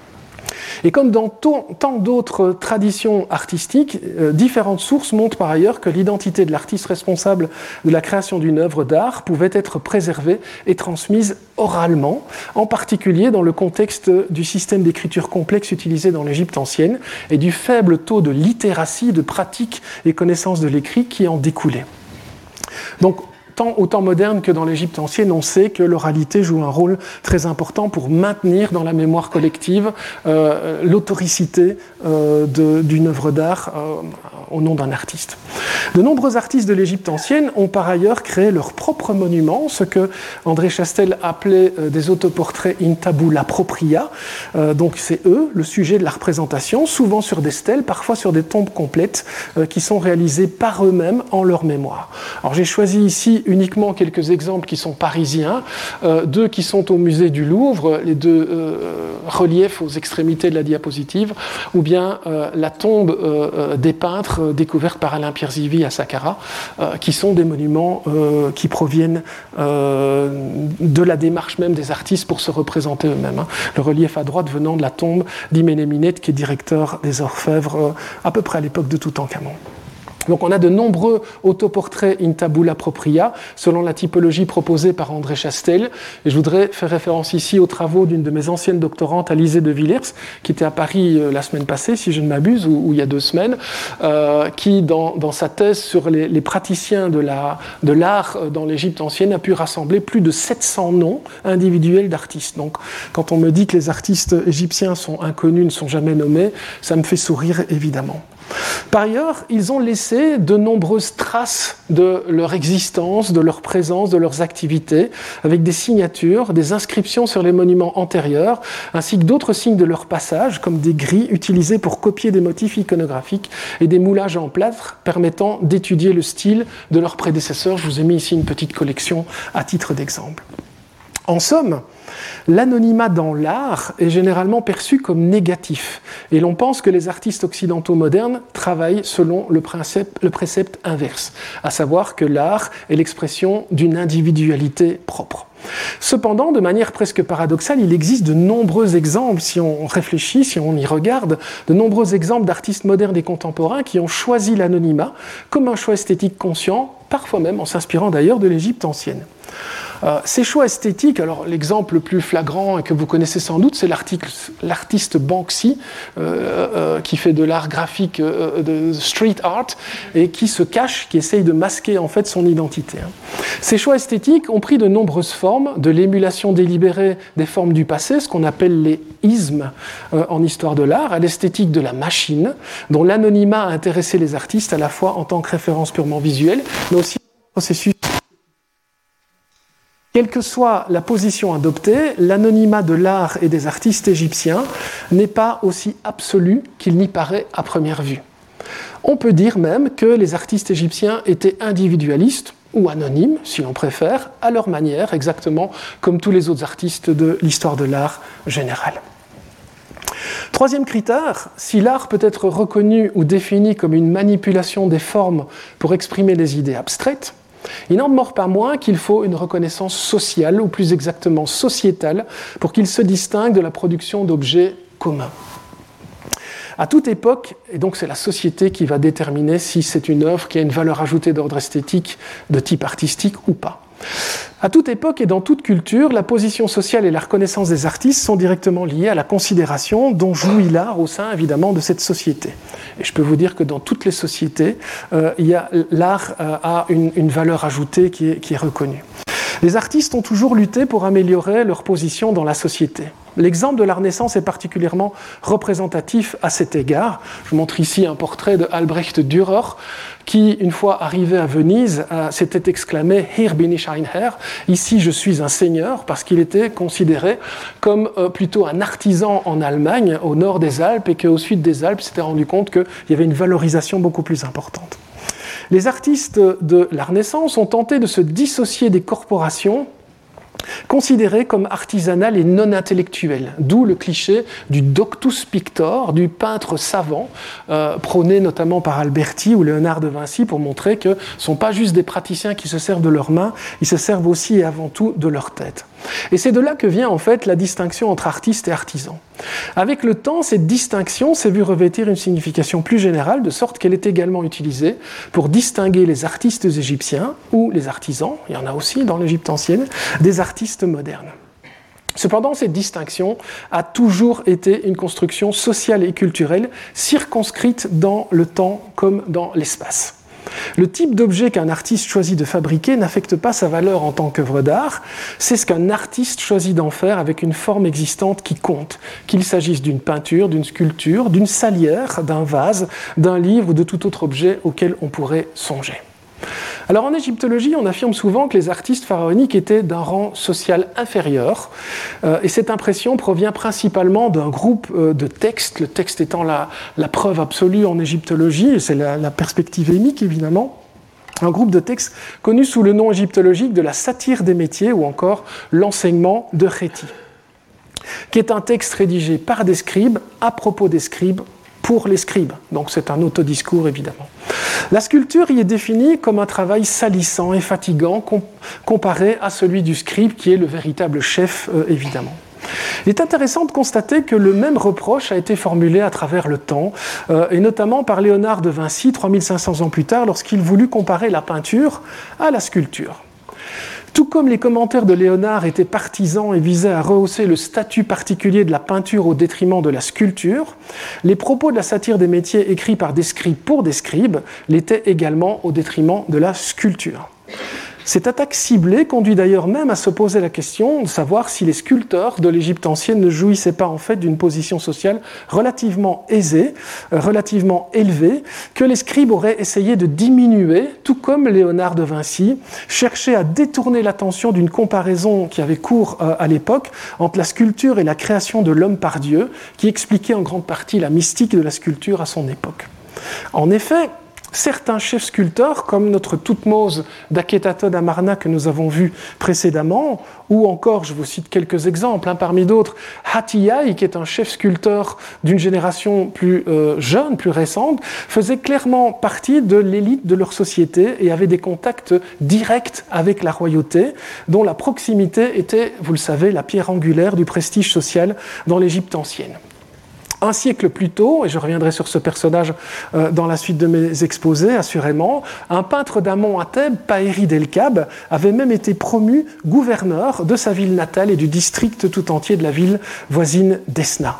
S3: Et comme dans tant d'autres traditions artistiques, euh, différentes sources montrent par ailleurs que l'identité de l'artiste responsable de la création d'une œuvre d'art pouvait être préservée et transmise oralement, en particulier dans le contexte du système d'écriture complexe utilisé dans l'Égypte ancienne et du faible taux de littératie, de pratique et connaissance de l'écrit qui en découlait. Donc, tant au temps moderne que dans l'Égypte ancienne, on sait que l'oralité joue un rôle très important pour maintenir dans la mémoire collective euh, l'autoricité euh, de, d'une œuvre d'art euh, au nom d'un artiste. De nombreux artistes de l'Égypte ancienne ont par ailleurs créé leurs propres monuments, ce que André Chastel appelait euh, des autoportraits in tabula propria. Euh, donc c'est eux, le sujet de la représentation, souvent sur des stèles, parfois sur des tombes complètes, euh, qui sont réalisées par eux-mêmes en leur mémoire. Alors j'ai choisi ici uniquement quelques exemples qui sont parisiens, euh, deux qui sont au musée du Louvre, les deux euh, reliefs aux extrémités de la diapositive, ou bien euh, la tombe euh, des peintres euh, découverte par Alain Pierre-Zivy à Saqqara, euh, qui sont des monuments euh, qui proviennent euh, de la démarche même des artistes pour se représenter eux-mêmes. Hein. Le relief à droite venant de la tombe d'Iménéminét, qui est directeur des orfèvres euh, à peu près à l'époque de Toutankhamon. Donc on a de nombreux autoportraits in tabula propria, selon la typologie proposée par André Chastel. Et je voudrais faire référence ici aux travaux d'une de mes anciennes doctorantes, Alizée de Villers, qui était à Paris euh, la semaine passée, si je ne m'abuse, ou, ou il y a deux semaines, euh, qui, dans, dans sa thèse sur les, les praticiens de, la, de l'art dans l'Égypte ancienne, a pu rassembler plus de sept cents noms individuels d'artistes. Donc quand on me dit que les artistes égyptiens sont inconnus, ne sont jamais nommés, ça me fait sourire évidemment. Par ailleurs, ils ont laissé de nombreuses traces de leur existence, de leur présence, de leurs activités, avec des signatures, des inscriptions sur les monuments antérieurs, ainsi que d'autres signes de leur passage, comme des grilles utilisées pour copier des motifs iconographiques et des moulages en plâtre permettant d'étudier le style de leurs prédécesseurs. Je vous ai mis ici une petite collection à titre d'exemple. En somme, l'anonymat dans l'art est généralement perçu comme négatif, et l'on pense que les artistes occidentaux modernes travaillent selon le précepte, le précepte inverse, à savoir que l'art est l'expression d'une individualité propre. Cependant, de manière presque paradoxale, il existe de nombreux exemples, si on réfléchit, si on y regarde, de nombreux exemples d'artistes modernes et contemporains qui ont choisi l'anonymat comme un choix esthétique conscient, parfois même en s'inspirant d'ailleurs de l'Égypte ancienne. Euh, ces choix esthétiques, alors l'exemple le plus flagrant et que vous connaissez sans doute, c'est l'artiste Banksy euh, euh, qui fait de l'art graphique, euh, de street art, et qui se cache, qui essaye de masquer en fait son identité. Hein. Ces choix esthétiques ont pris de nombreuses formes, de l'émulation délibérée des formes du passé, ce qu'on appelle les ismes euh, en histoire de l'art, à l'esthétique de la machine, dont l'anonymat a intéressé les artistes à la fois en tant que référence purement visuelle, mais aussi processus. Quelle que soit la position adoptée, l'anonymat de l'art et des artistes égyptiens n'est pas aussi absolu qu'il n'y paraît à première vue. On peut dire même que les artistes égyptiens étaient individualistes, ou anonymes, si l'on préfère, à leur manière, exactement comme tous les autres artistes de l'histoire de l'art générale. Troisième critère, si l'art peut être reconnu ou défini comme une manipulation des formes pour exprimer des idées abstraites, il n'en demeure pas moins qu'il faut une reconnaissance sociale, ou plus exactement sociétale, pour qu'il se distingue de la production d'objets communs. À toute époque, et donc c'est la société qui va déterminer si c'est une œuvre qui a une valeur ajoutée d'ordre esthétique de type artistique ou pas. À toute époque et dans toute culture, la position sociale et la reconnaissance des artistes sont directement liées à la considération dont jouit l'art au sein, évidemment, de cette société. Et je peux vous dire que dans toutes les sociétés, euh, il y a, l'art euh, a une, une valeur ajoutée qui est, qui est reconnue. Les artistes ont toujours lutté pour améliorer leur position dans la société. L'exemple de la Renaissance est particulièrement représentatif à cet égard. Je vous montre ici un portrait de Albrecht Dürer, qui, une fois arrivé à Venise, euh, s'était exclamé « Hier bin ich ein Herr », ici je suis un seigneur, parce qu'il était considéré comme euh, plutôt un artisan en Allemagne, au nord des Alpes, et qu'au sud des Alpes, s'était rendu compte qu'il y avait une valorisation beaucoup plus importante. Les artistes de la Renaissance ont tenté de se dissocier des corporations considérées comme artisanales et non intellectuelles, d'où le cliché du doctus pictor, du peintre savant, euh, prôné notamment par Alberti ou Léonard de Vinci pour montrer que ce ne sont pas juste des praticiens qui se servent de leurs mains, ils se servent aussi et avant tout de leur tête. Et c'est de là que vient en fait la distinction entre artistes et artisans. Avec le temps, cette distinction s'est vue revêtir une signification plus générale, de sorte qu'elle est également utilisée pour distinguer les artistes égyptiens ou les artisans, il y en a aussi dans l'Égypte ancienne, des artistes modernes. Cependant, cette distinction a toujours été une construction sociale et culturelle circonscrite dans le temps comme dans l'espace. Le type d'objet qu'un artiste choisit de fabriquer n'affecte pas sa valeur en tant qu'œuvre d'art, c'est ce qu'un artiste choisit d'en faire avec une forme existante qui compte, qu'il s'agisse d'une peinture, d'une sculpture, d'une salière, d'un vase, d'un livre ou de tout autre objet auquel on pourrait songer. Alors en égyptologie, on affirme souvent que les artistes pharaoniques étaient d'un rang social inférieur, euh, et cette impression provient principalement d'un groupe euh, de textes, le texte étant la, la preuve absolue en égyptologie, et c'est la, la perspective émique évidemment, un groupe de textes connu sous le nom égyptologique de la satire des métiers ou encore l'enseignement de Khéti, qui est un texte rédigé par des scribes, à propos des scribes, pour les scribes. Donc c'est un autodiscours évidemment. La sculpture y est définie comme un travail salissant et fatigant com- comparé à celui du scribe qui est le véritable chef euh, évidemment. Il est intéressant de constater que le même reproche a été formulé à travers le temps, euh, et notamment par Léonard de Vinci, trois mille cinq cents ans plus tard, lorsqu'il voulut comparer la peinture à la sculpture. Tout comme les commentaires de Léonard étaient partisans et visaient à rehausser le statut particulier de la peinture au détriment de la sculpture, les propos de la satire des métiers écrits par des scribes pour des scribes l'étaient également au détriment de la sculpture. Cette attaque ciblée conduit d'ailleurs même à se poser la question de savoir si les sculpteurs de l'Égypte ancienne ne jouissaient pas en fait d'une position sociale relativement aisée, relativement élevée, que les scribes auraient essayé de diminuer, tout comme Léonard de Vinci, cherchait à détourner l'attention d'une comparaison qui avait cours à l'époque entre la sculpture et la création de l'homme par Dieu, qui expliquait en grande partie la mystique de la sculpture à son époque. En effet, certains chefs sculpteurs, comme notre Toutmose d'Akhenaton Amarna que nous avons vu précédemment, ou encore, je vous cite quelques exemples, hein, parmi d'autres, Hatiyai, qui est un chef sculpteur d'une génération plus euh, jeune, plus récente, faisait clairement partie de l'élite de leur société et avait des contacts directs avec la royauté, dont la proximité était, vous le savez, la pierre angulaire du prestige social dans l'Égypte ancienne. Un siècle plus tôt, et je reviendrai sur ce personnage euh, dans la suite de mes exposés, assurément, un peintre d'Amon à Thèbes, Paëri Delkab, avait même été promu gouverneur de sa ville natale et du district tout entier de la ville voisine d'Esna.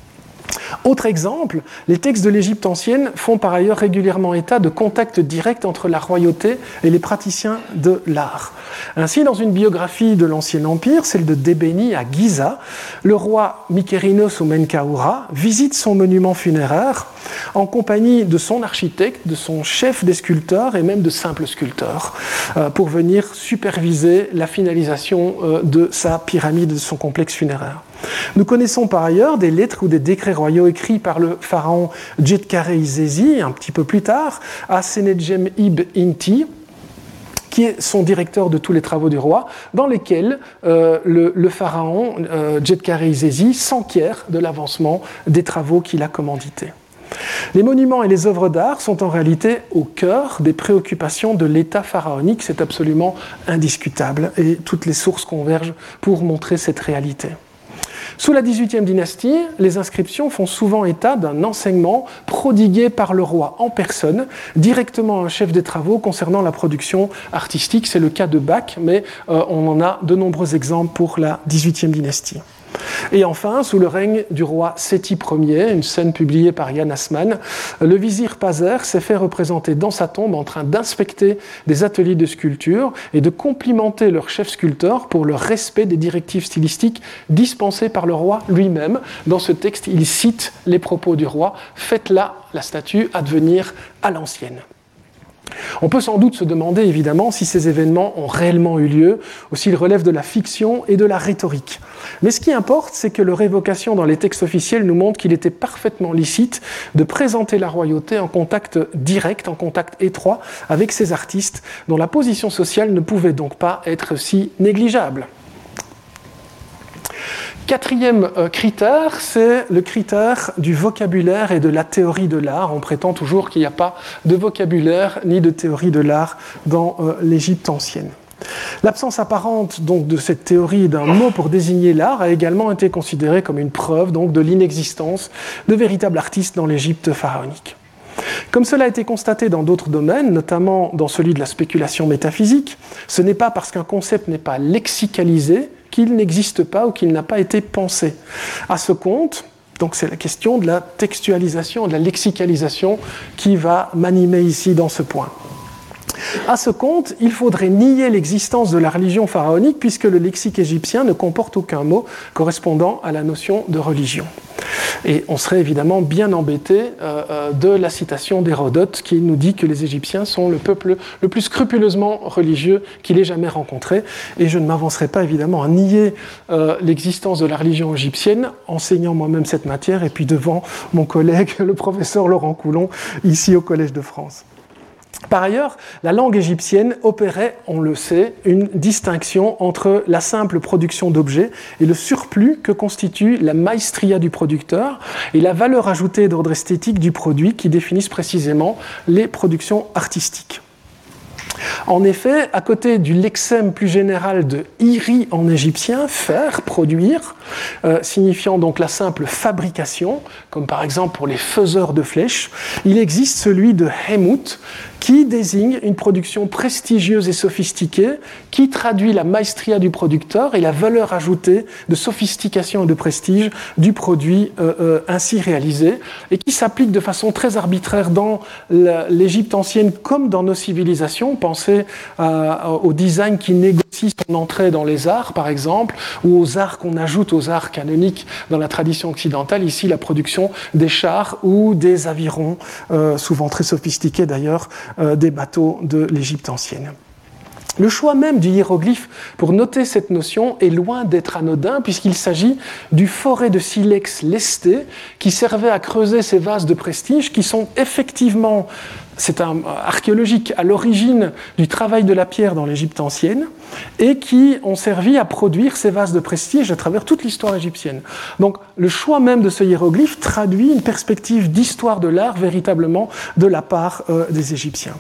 S3: Autre exemple, les textes de l'Égypte ancienne font par ailleurs régulièrement état de contacts directs entre la royauté et les praticiens de l'art. Ainsi, dans une biographie de l'Ancien Empire, celle de Débéni à Giza, le roi Mykérinos ou Menkaoura visite son monument funéraire en compagnie de son architecte, de son chef des sculpteurs et même de simples sculpteurs euh, pour venir superviser la finalisation euh, de sa pyramide, de son complexe funéraire. Nous connaissons par ailleurs des lettres ou des décrets royaux écrits par le pharaon Djedkare-Isesi, un petit peu plus tard, à Senedjem Ib Inti, qui est son directeur de tous les travaux du roi, dans lesquels euh, le, le pharaon euh, Djedkare-Isesi s'enquiert de l'avancement des travaux qu'il a commandités. Les monuments et les œuvres d'art sont en réalité au cœur des préoccupations de l'État pharaonique, c'est absolument indiscutable, et toutes les sources convergent pour montrer cette réalité. Sous la dix-huitième dynastie, les inscriptions font souvent état d'un enseignement prodigué par le roi en personne, directement à un chef des travaux concernant la production artistique. C'est le cas de Bach, mais euh, on en a de nombreux exemples pour la dix-huitième dynastie. Et enfin, sous le règne du roi Séti Ier, une scène publiée par Jan Assmann, le vizir Pazer s'est fait représenter dans sa tombe en train d'inspecter des ateliers de sculpture et de complimenter leur chef sculpteur pour le respect des directives stylistiques dispensées par le roi lui-même. Dans ce texte, il cite les propos du roi « Faites-la, la statue, advenir à l'ancienne ». On peut sans doute se demander évidemment si ces événements ont réellement eu lieu ou s'ils relèvent de la fiction et de la rhétorique. Mais ce qui importe, c'est que leur évocation dans les textes officiels nous montre qu'il était parfaitement licite de présenter la royauté en contact direct, en contact étroit avec ces artistes dont la position sociale ne pouvait donc pas être si négligeable. Quatrième critère, c'est le critère du vocabulaire et de la théorie de l'art. On prétend toujours qu'il n'y a pas de vocabulaire ni de théorie de l'art dans euh, l'Égypte ancienne. L'absence apparente donc, de cette théorie d'un mot pour désigner l'art a également été considérée comme une preuve donc, de l'inexistence de véritables artistes dans l'Égypte pharaonique. Comme cela a été constaté dans d'autres domaines, notamment dans celui de la spéculation métaphysique, ce n'est pas parce qu'un concept n'est pas lexicalisé qu'il n'existe pas ou qu'il n'a pas été pensé. À ce compte, donc c'est la question de la textualisation, de la lexicalisation qui va m'animer ici dans ce point. À ce compte, il faudrait nier l'existence de la religion pharaonique puisque le lexique égyptien ne comporte aucun mot correspondant à la notion de religion. Et on serait évidemment bien embêté euh, de la citation d'Hérodote qui nous dit que les Égyptiens sont le peuple le plus scrupuleusement religieux qu'il ait jamais rencontré. Et je ne m'avancerai pas évidemment à nier euh, l'existence de la religion égyptienne, enseignant moi-même cette matière et puis devant mon collègue, le professeur Laurent Coulon, ici au Collège de France. Par ailleurs, la langue égyptienne opérait, on le sait, une distinction entre la simple production d'objets et le surplus que constitue la maestria du producteur et la valeur ajoutée d'ordre esthétique du produit qui définissent précisément les productions artistiques. En effet, à côté du lexème plus général de iri en égyptien, faire, produire, euh, signifiant donc la simple fabrication, comme par exemple pour les faiseurs de flèches, il existe celui de hemout, qui désigne une production prestigieuse et sophistiquée, qui traduit la maestria du producteur et la valeur ajoutée de sophistication et de prestige du produit euh, euh, ainsi réalisé, et qui s'applique de façon très arbitraire dans l'Égypte ancienne comme dans nos civilisations. Pensez euh, au design qui négocie son entrée dans les arts, par exemple, ou aux arts qu'on ajoute aux arts canoniques dans la tradition occidentale, ici la production des chars ou des avirons, euh, souvent très sophistiqués d'ailleurs, euh, des bateaux de l'Égypte ancienne. Le choix même du hiéroglyphe pour noter cette notion est loin d'être anodin puisqu'il s'agit du forêt de silex lesté qui servait à creuser ces vases de prestige qui sont effectivement, c'est un archéologique, à l'origine du travail de la pierre dans l'Égypte ancienne et qui ont servi à produire ces vases de prestige à travers toute l'histoire égyptienne. Donc le choix même de ce hiéroglyphe traduit une perspective d'histoire de l'art véritablement de la part euh, des Égyptiens.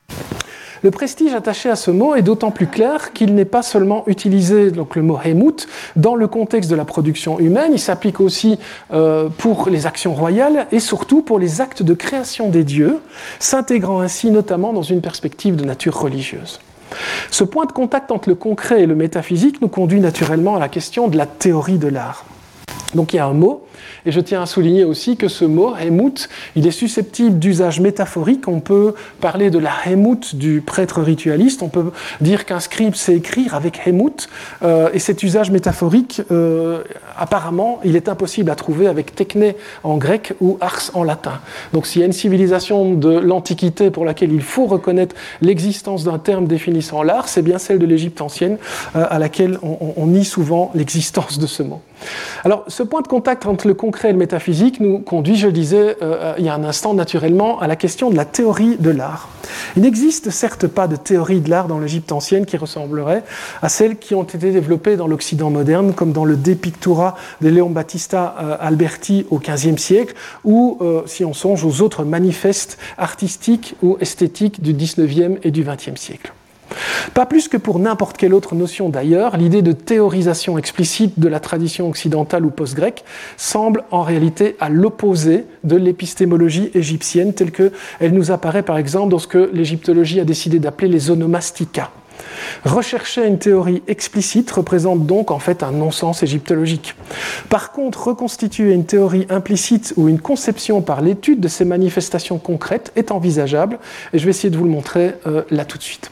S3: Le prestige attaché à ce mot est d'autant plus clair qu'il n'est pas seulement utilisé, donc le mot hemout, dans le contexte de la production humaine, il s'applique aussi euh, pour les actions royales et surtout pour les actes de création des dieux, s'intégrant ainsi notamment dans une perspective de nature religieuse. Ce point de contact entre le concret et le métaphysique nous conduit naturellement à la question de la théorie de l'art. Donc il y a un mot, et je tiens à souligner aussi que ce mot, hemout, il est susceptible d'usage métaphorique. On peut parler de la hemout du prêtre ritualiste, on peut dire qu'un scribe sait écrire avec hemout, euh, et cet usage métaphorique, euh, apparemment, il est impossible à trouver avec techné en grec ou ars en latin. Donc s'il y a une civilisation de l'Antiquité pour laquelle il faut reconnaître l'existence d'un terme définissant l'art, c'est bien celle de l'Égypte ancienne, euh, à laquelle on, on, on nie souvent l'existence de ce mot. Alors, ce point de contact entre le concret et le métaphysique nous conduit, je le disais euh, il y a un instant, naturellement, à la question de la théorie de l'art. Il n'existe certes pas de théorie de l'art dans l'Égypte ancienne qui ressemblerait à celles qui ont été développées dans l'Occident moderne, comme dans le De Pictura de Leon Battista euh, Alberti au quinzième siècle, ou euh, si on songe aux autres manifestes artistiques ou esthétiques du dix-neuvième et du vingtième siècle. Pas plus que pour n'importe quelle autre notion d'ailleurs, l'idée de théorisation explicite de la tradition occidentale ou post-grecque semble en réalité à l'opposé de l'épistémologie égyptienne telle qu'elle nous apparaît par exemple dans ce que l'égyptologie a décidé d'appeler les onomastica. Rechercher une théorie explicite représente donc en fait un non-sens égyptologique. Par contre, reconstituer une théorie implicite ou une conception par l'étude de ces manifestations concrètes est envisageable, et je vais essayer de vous le montrer euh, là tout de suite.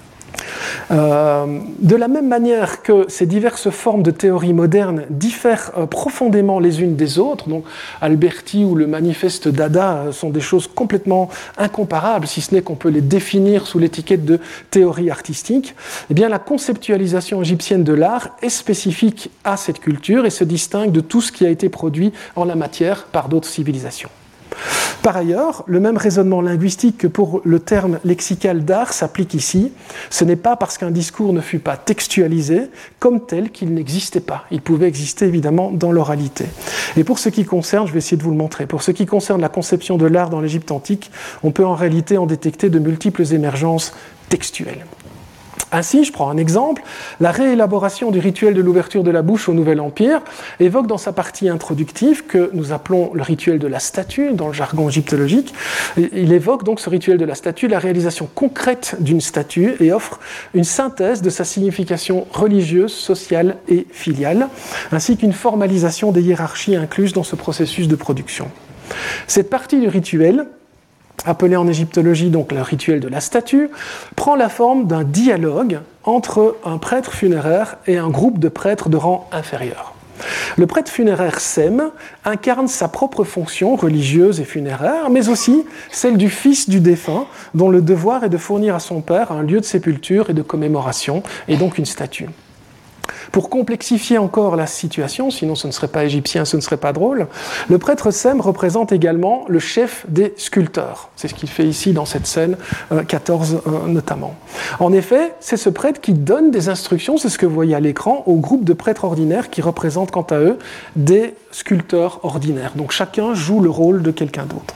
S3: Euh, de la même manière que ces diverses formes de théorie moderne diffèrent euh, profondément les unes des autres, donc Alberti ou le manifeste Dada euh, sont des choses complètement incomparables, si ce n'est qu'on peut les définir sous l'étiquette de théorie artistique, eh bien la conceptualisation égyptienne de l'art est spécifique à cette culture et se distingue de tout ce qui a été produit en la matière par d'autres civilisations. Par ailleurs, le même raisonnement linguistique que pour le terme lexical d'art s'applique ici. Ce n'est pas parce qu'un discours ne fut pas textualisé comme tel qu'il n'existait pas. Il pouvait exister évidemment dans l'oralité. Et pour ce qui concerne, je vais essayer de vous le montrer, pour ce qui concerne la conception de l'art dans l'Égypte antique, on peut en réalité en détecter de multiples émergences textuelles. Ainsi, je prends un exemple, la réélaboration du rituel de l'ouverture de la bouche au Nouvel Empire évoque dans sa partie introductive, que nous appelons le rituel de la statue dans le jargon égyptologique, il évoque donc ce rituel de la statue, la réalisation concrète d'une statue et offre une synthèse de sa signification religieuse, sociale et filiale, ainsi qu'une formalisation des hiérarchies incluses dans ce processus de production. Cette partie du rituel, appelé en égyptologie donc le rituel de la statue, prend la forme d'un dialogue entre un prêtre funéraire et un groupe de prêtres de rang inférieur. Le prêtre funéraire Sem incarne sa propre fonction religieuse et funéraire, mais aussi celle du fils du défunt, dont le devoir est de fournir à son père un lieu de sépulture et de commémoration, et donc une statue. Pour complexifier encore la situation, sinon ce ne serait pas égyptien, ce ne serait pas drôle, le prêtre Sem représente également le chef des sculpteurs. C'est ce qu'il fait ici dans cette scène euh, quatorze euh, notamment. En effet, c'est ce prêtre qui donne des instructions, c'est ce que vous voyez à l'écran, au groupe de prêtres ordinaires qui représentent quant à eux des sculpteurs ordinaires. Donc chacun joue le rôle de quelqu'un d'autre.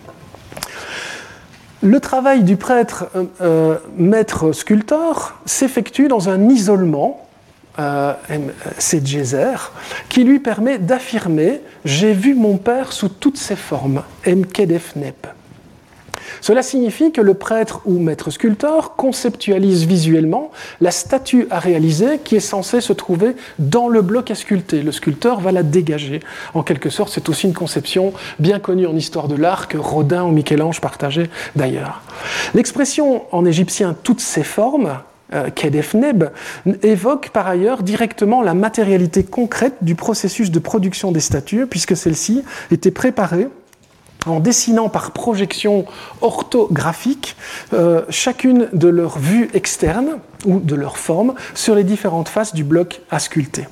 S3: Le travail du prêtre euh, euh, maître sculpteur s'effectue dans un isolement, Euh, c'est Djezer, qui lui permet d'affirmer « J'ai vu mon père sous toutes ses formes » Mkedef Nep. Cela signifie que le prêtre ou maître sculpteur conceptualise visuellement la statue à réaliser qui est censée se trouver dans le bloc à sculpter. Le sculpteur va la dégager. En quelque sorte, c'est aussi une conception bien connue en histoire de l'art que Rodin ou Michel-Ange partageaient d'ailleurs. L'expression en égyptien « toutes ses formes » Kedef Neb évoque par ailleurs directement la matérialité concrète du processus de production des statues, puisque celles-ci étaient préparées en dessinant par projection orthographique euh, chacune de leurs vues externes ou de leurs formes sur les différentes faces du bloc à sculpter.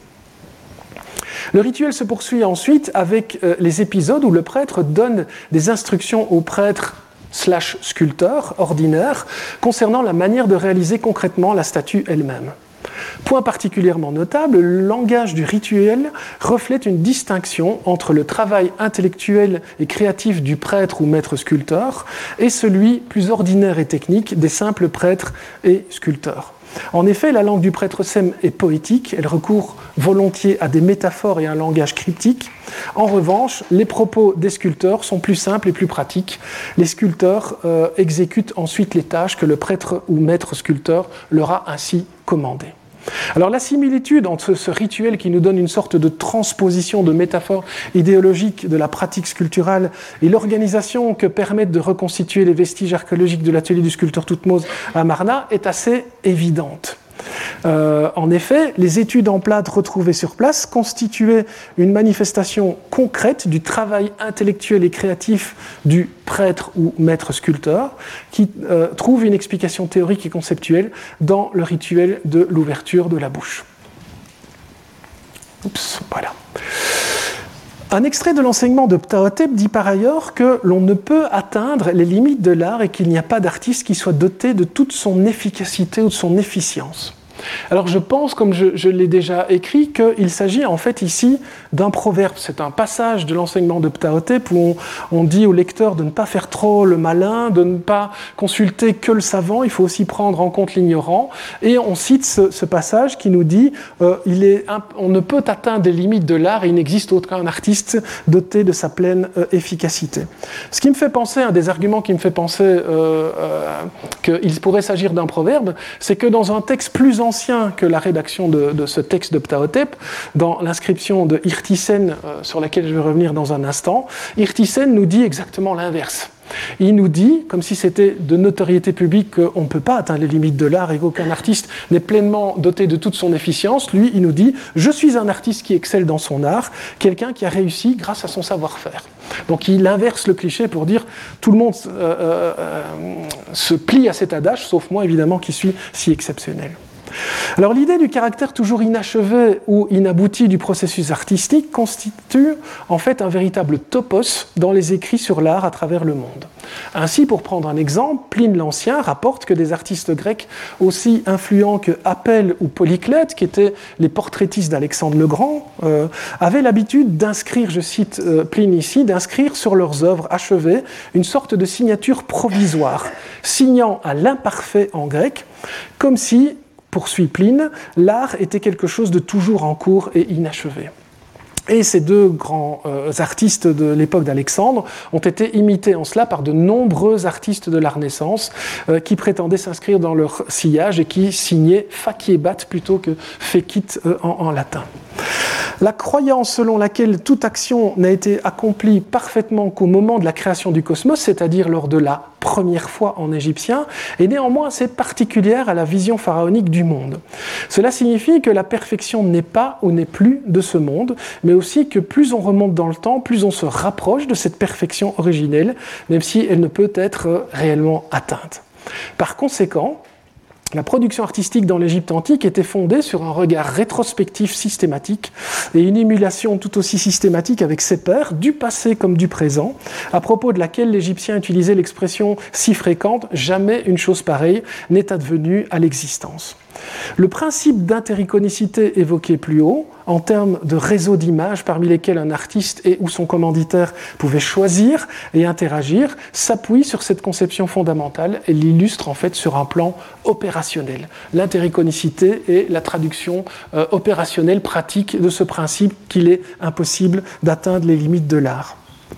S3: Le rituel se poursuit ensuite avec euh, les épisodes où le prêtre donne des instructions aux prêtres slash sculpteur ordinaire concernant la manière de réaliser concrètement la statue elle-même. Point particulièrement notable, le langage du rituel reflète une distinction entre le travail intellectuel et créatif du prêtre ou maître sculpteur et celui plus ordinaire et technique des simples prêtres et sculpteurs. En effet, la langue du prêtre Sem est poétique, elle recourt volontiers à des métaphores et à un langage cryptique. En revanche, les propos des sculpteurs sont plus simples et plus pratiques. Les sculpteurs euh, exécutent ensuite les tâches que le prêtre ou maître sculpteur leur a ainsi commandées. Alors la similitude entre ce rituel qui nous donne une sorte de transposition de métaphore idéologique de la pratique sculpturale et l'organisation que permettent de reconstituer les vestiges archéologiques de l'atelier du sculpteur Toutmose à Marna est assez évidente. Euh, en effet, les études en plâtre retrouvées sur place constituaient une manifestation concrète du travail intellectuel et créatif du prêtre ou maître sculpteur qui euh, trouve une explication théorique et conceptuelle dans le rituel de l'ouverture de la bouche. Oups, voilà. Un extrait de l'enseignement de Ptahhotep dit par ailleurs que l'on ne peut atteindre les limites de l'art et qu'il n'y a pas d'artiste qui soit doté de toute son efficacité ou de son efficience. Alors je pense, comme je, je l'ai déjà écrit, qu'il s'agit en fait ici d'un proverbe. C'est un passage de l'enseignement de Ptahhotep où on, on dit au lecteur de ne pas faire trop le malin, de ne pas consulter que le savant, il faut aussi prendre en compte l'ignorant. Et on cite ce, ce passage qui nous dit euh, il est, on ne peut atteindre les limites de l'art et il n'existe aucun artiste doté de sa pleine euh, efficacité. Ce qui me fait penser, un des arguments qui me fait penser euh, euh, qu'il pourrait s'agir d'un proverbe, c'est que dans un texte plus ancien ancien que la rédaction de, de ce texte de Ptahhotep, dans l'inscription de Irtisen, euh, sur laquelle je vais revenir dans un instant, Irtisen nous dit exactement l'inverse. Il nous dit, comme si c'était de notoriété publique, qu'on ne peut pas atteindre les limites de l'art et qu'aucun artiste n'est pleinement doté de toute son efficience. Lui, il nous dit « Je suis un artiste qui excelle dans son art, quelqu'un qui a réussi grâce à son savoir-faire ». Donc il inverse le cliché pour dire « Tout le monde euh, euh, se plie à cet adage, sauf moi, évidemment, qui suis si exceptionnel ». Alors l'idée du caractère toujours inachevé ou inabouti du processus artistique constitue en fait un véritable topos dans les écrits sur l'art à travers le monde. Ainsi, pour prendre un exemple, Pline l'Ancien rapporte que des artistes grecs aussi influents que Apelle ou Polyclète, qui étaient les portraitistes d'Alexandre le Grand, euh, avaient l'habitude d'inscrire, je cite euh, Pline ici, d'inscrire sur leurs œuvres achevées une sorte de signature provisoire, signant à l'imparfait en grec, comme si, poursuit Pline, l'art était quelque chose de toujours en cours et inachevé. Et ces deux grands euh, artistes de l'époque d'Alexandre ont été imités en cela par de nombreux artistes de la Renaissance euh, qui prétendaient s'inscrire dans leur sillage et qui signaient faciebat plutôt que fecit euh, en, en latin. La croyance selon laquelle toute action n'a été accomplie parfaitement qu'au moment de la création du cosmos, c'est-à-dire lors de la première fois en égyptien, est néanmoins assez particulière à la vision pharaonique du monde. Cela signifie que la perfection n'est pas ou n'est plus de ce monde, mais aussi que plus on remonte dans le temps, plus on se rapproche de cette perfection originelle, même si elle ne peut être réellement atteinte. Par conséquent, la production artistique dans l'Égypte antique était fondée sur un regard rétrospectif systématique et une émulation tout aussi systématique avec ses pairs, du passé comme du présent, à propos de laquelle l'Égyptien utilisait l'expression si fréquente « jamais une chose pareille n'est advenue à l'existence ». Le principe d'intericonicité évoqué plus haut, en termes de réseau d'images parmi lesquels un artiste et ou son commanditaire pouvaient choisir et interagir, s'appuie sur cette conception fondamentale et l'illustre en fait sur un plan opérationnel. L'intericonicité est la traduction euh, opérationnelle, pratique de ce principe qu'il est impossible d'atteindre les limites de l'art.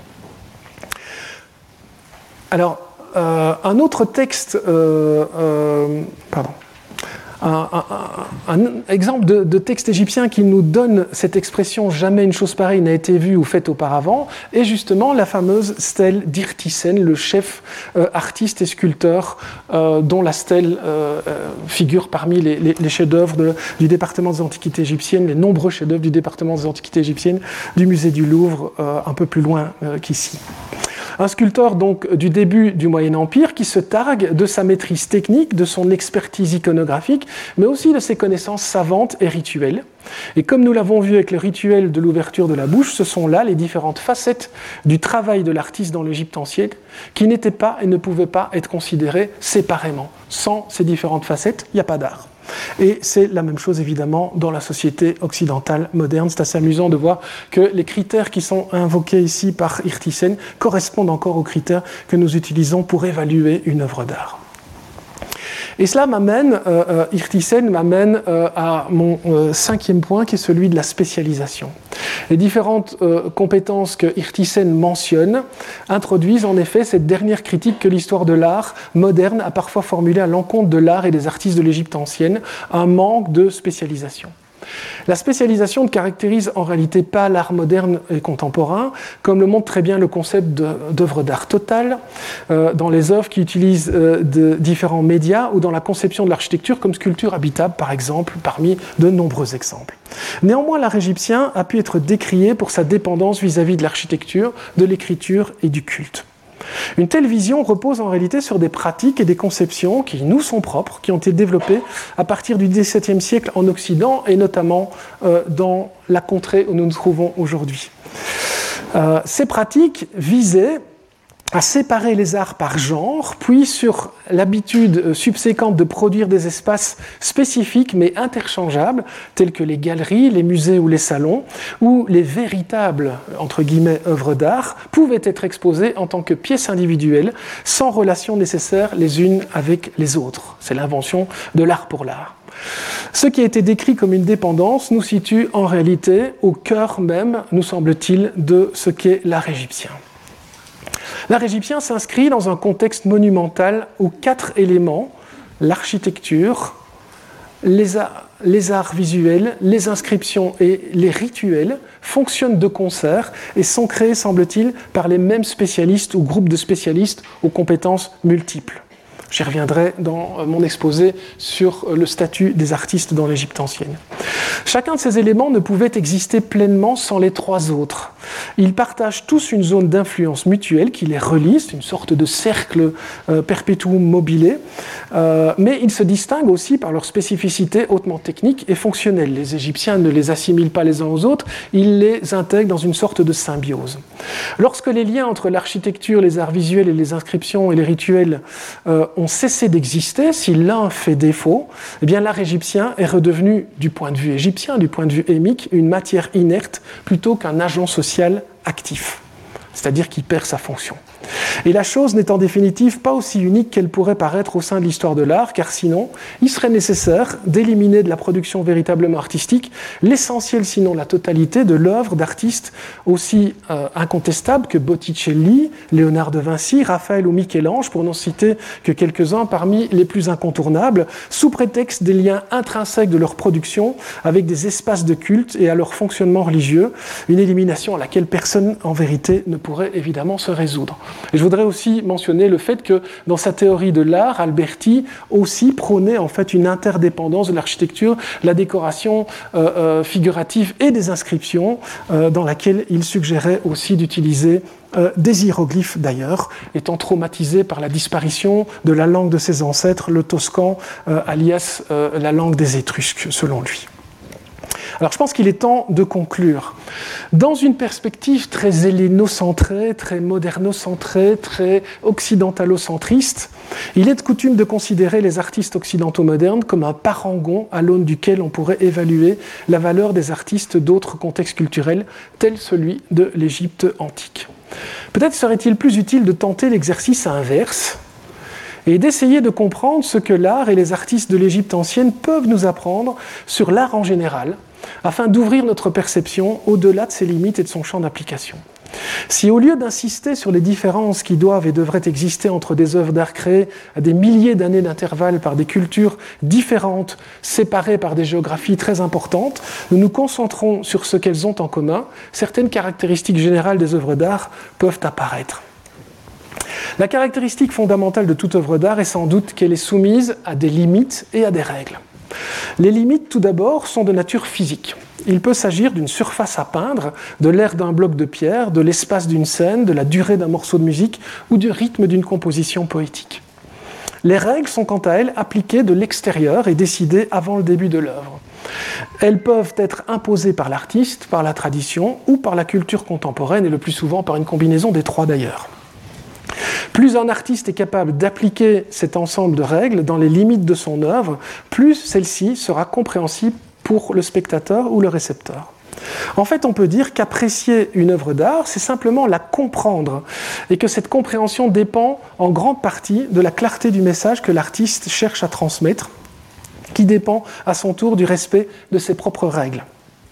S3: Alors, euh, un autre texte... Euh, euh, pardon. Un, un, un exemple de, de texte égyptien qui nous donne cette expression « jamais une chose pareille n'a été vue ou faite auparavant » est justement la fameuse stèle d'Irtisen, le chef euh, artiste et sculpteur euh, dont la stèle euh, euh, figure parmi les, les, les chefs-d'œuvre de, du département des antiquités égyptiennes, les nombreux chefs-d'œuvre du département des antiquités égyptiennes du musée du Louvre, euh, un peu plus loin euh, qu'ici. Un sculpteur donc du début du Moyen Empire qui se targue de sa maîtrise technique, de son expertise iconographique, mais aussi de ses connaissances savantes et rituelles. Et comme nous l'avons vu avec le rituel de l'ouverture de la bouche, ce sont là les différentes facettes du travail de l'artiste dans l'Égypte ancienne qui n'étaient pas et ne pouvaient pas être considérées séparément. Sans ces différentes facettes, il n'y a pas d'art. Et c'est la même chose évidemment dans la société occidentale moderne. C'est assez amusant de voir que les critères qui sont invoqués ici par Irtisen correspondent encore aux critères que nous utilisons pour évaluer une œuvre d'art. Et cela m'amène, euh, Irtisen m'amène euh, à mon euh, cinquième point qui est celui de la spécialisation. Les différentes euh, compétences que Irtisen mentionne introduisent en effet cette dernière critique que l'histoire de l'art moderne a parfois formulée à l'encontre de l'art et des artistes de l'Égypte ancienne, un manque de spécialisation. La spécialisation ne caractérise en réalité pas l'art moderne et contemporain, comme le montre très bien le concept d'œuvre d'art totale, euh, dans les œuvres qui utilisent euh, de différents médias ou dans la conception de l'architecture comme sculpture habitable, par exemple, parmi de nombreux exemples. Néanmoins, l'art égyptien a pu être décrié pour sa dépendance vis-à-vis de l'architecture, de l'écriture et du culte. Une telle vision repose en réalité sur des pratiques et des conceptions qui nous sont propres, qui ont été développées à partir du dix-septième siècle en Occident et notamment euh, dans la contrée où nous nous trouvons aujourd'hui. Euh, ces pratiques visaient à séparer les arts par genre, puis sur l'habitude subséquente de produire des espaces spécifiques mais interchangeables, tels que les galeries, les musées ou les salons, où les véritables, entre guillemets, œuvres d'art pouvaient être exposées en tant que pièces individuelles, sans relation nécessaire les unes avec les autres. C'est l'invention de l'art pour l'art. Ce qui a été décrit comme une dépendance nous situe en réalité au cœur même, nous semble-t-il, de ce qu'est l'art égyptien. L'art égyptien s'inscrit dans un contexte monumental où quatre éléments, l'architecture, les arts, les arts visuels, les inscriptions et les rituels, fonctionnent de concert et sont créés, semble-t-il, par les mêmes spécialistes ou groupes de spécialistes aux compétences multiples. J'y reviendrai dans mon exposé sur le statut des artistes dans l'Égypte ancienne. Chacun de ces éléments ne pouvait exister pleinement sans les trois autres. Ils partagent tous une zone d'influence mutuelle qui les relie, c'est une sorte de cercle euh, perpétuum mobile, euh, mais ils se distinguent aussi par leur spécificité hautement technique et fonctionnelle. Les Égyptiens ne les assimilent pas les uns aux autres, ils les intègrent dans une sorte de symbiose. Lorsque les liens entre l'architecture, les arts visuels et les inscriptions et les rituels euh, ont cessé d'exister, si l'un fait défaut, eh bien l'art égyptien est redevenu, du point de vue égyptien, du point de vue émique, une matière inerte plutôt qu'un agent social actif, c'est-à-dire qui perd sa fonction. Et la chose n'est en définitive pas aussi unique qu'elle pourrait paraître au sein de l'histoire de l'art, car sinon, il serait nécessaire d'éliminer de la production véritablement artistique l'essentiel, sinon la totalité, de l'œuvre d'artistes aussi euh, incontestables que Botticelli, Léonard de Vinci, Raphaël ou Michel-Ange, pour n'en citer que quelques-uns parmi les plus incontournables, sous prétexte des liens intrinsèques de leur production avec des espaces de culte et à leur fonctionnement religieux, une élimination à laquelle personne, en vérité, ne pourrait évidemment se résoudre. Et je voudrais aussi mentionner le fait que dans sa théorie de l'art, Alberti aussi prônait en fait une interdépendance de l'architecture, la décoration euh, euh, figurative et des inscriptions, euh, dans laquelle il suggérait aussi d'utiliser euh, des hiéroglyphes d'ailleurs, étant traumatisé par la disparition de la langue de ses ancêtres, le toscan, euh, alias euh, la langue des Étrusques, selon lui. Alors je pense qu'il est temps de conclure. Dans une perspective très hellénocentrée, très modernocentrée, très occidentalocentriste, il est de coutume de considérer les artistes occidentaux modernes comme un parangon à l'aune duquel on pourrait évaluer la valeur des artistes d'autres contextes culturels, tel celui de l'Égypte antique. Peut-être serait-il plus utile de tenter l'exercice inverse et d'essayer de comprendre ce que l'art et les artistes de l'Égypte ancienne peuvent nous apprendre sur l'art en général, afin d'ouvrir notre perception au-delà de ses limites et de son champ d'application. Si au lieu d'insister sur les différences qui doivent et devraient exister entre des œuvres d'art créées à des milliers d'années d'intervalle par des cultures différentes, séparées par des géographies très importantes, nous nous concentrons sur ce qu'elles ont en commun, certaines caractéristiques générales des œuvres d'art peuvent apparaître. La caractéristique fondamentale de toute œuvre d'art est sans doute qu'elle est soumise à des limites et à des règles. Les limites, tout d'abord, sont de nature physique. Il peut s'agir d'une surface à peindre, de l'air d'un bloc de pierre, de l'espace d'une scène, de la durée d'un morceau de musique ou du rythme d'une composition poétique. Les règles sont quant à elles appliquées de l'extérieur et décidées avant le début de l'œuvre. Elles peuvent être imposées par l'artiste, par la tradition ou par la culture contemporaine, et le plus souvent par une combinaison des trois d'ailleurs. Plus un artiste est capable d'appliquer cet ensemble de règles dans les limites de son œuvre, plus celle-ci sera compréhensible pour le spectateur ou le récepteur. En fait, on peut dire qu'apprécier une œuvre d'art, c'est simplement la comprendre, et que cette compréhension dépend en grande partie de la clarté du message que l'artiste cherche à transmettre, qui dépend à son tour du respect de ses propres règles.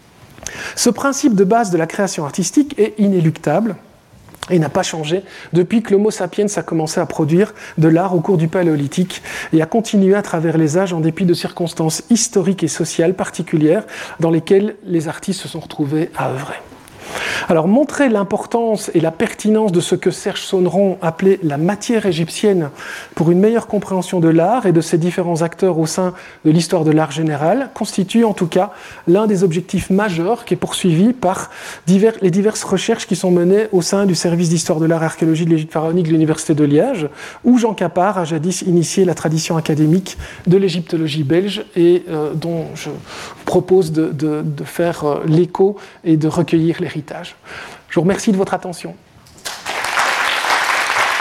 S3: Ce principe de base de la création artistique est inéluctable, et n'a pas changé depuis que l'Homo sapiens a commencé à produire de l'art au cours du Paléolithique et a continué à travers les âges en dépit de circonstances historiques et sociales particulières dans lesquelles les artistes se sont retrouvés à œuvrer. Alors, montrer l'importance et la pertinence de ce que Serge Sonneron appelait la matière égyptienne pour une meilleure compréhension de l'art et de ses différents acteurs au sein de l'histoire de l'art général constitue en tout cas l'un des objectifs majeurs qui est poursuivi par divers, les diverses recherches qui sont menées au sein du service d'histoire de l'art et archéologie de l'Égypte pharaonique de l'Université de Liège, où Jean Capart a jadis initié la tradition académique de l'égyptologie belge et euh, dont je propose de, de, de faire euh, l'écho et de recueillir l'héritage. Je vous remercie de votre attention.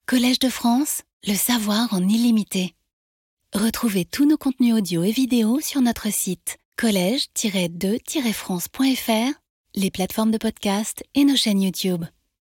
S1: Collège de France, le savoir en illimité. Retrouvez tous nos contenus audio et vidéo sur notre site collège tiret de tiret france point f r, les plateformes de podcast et nos chaînes YouTube.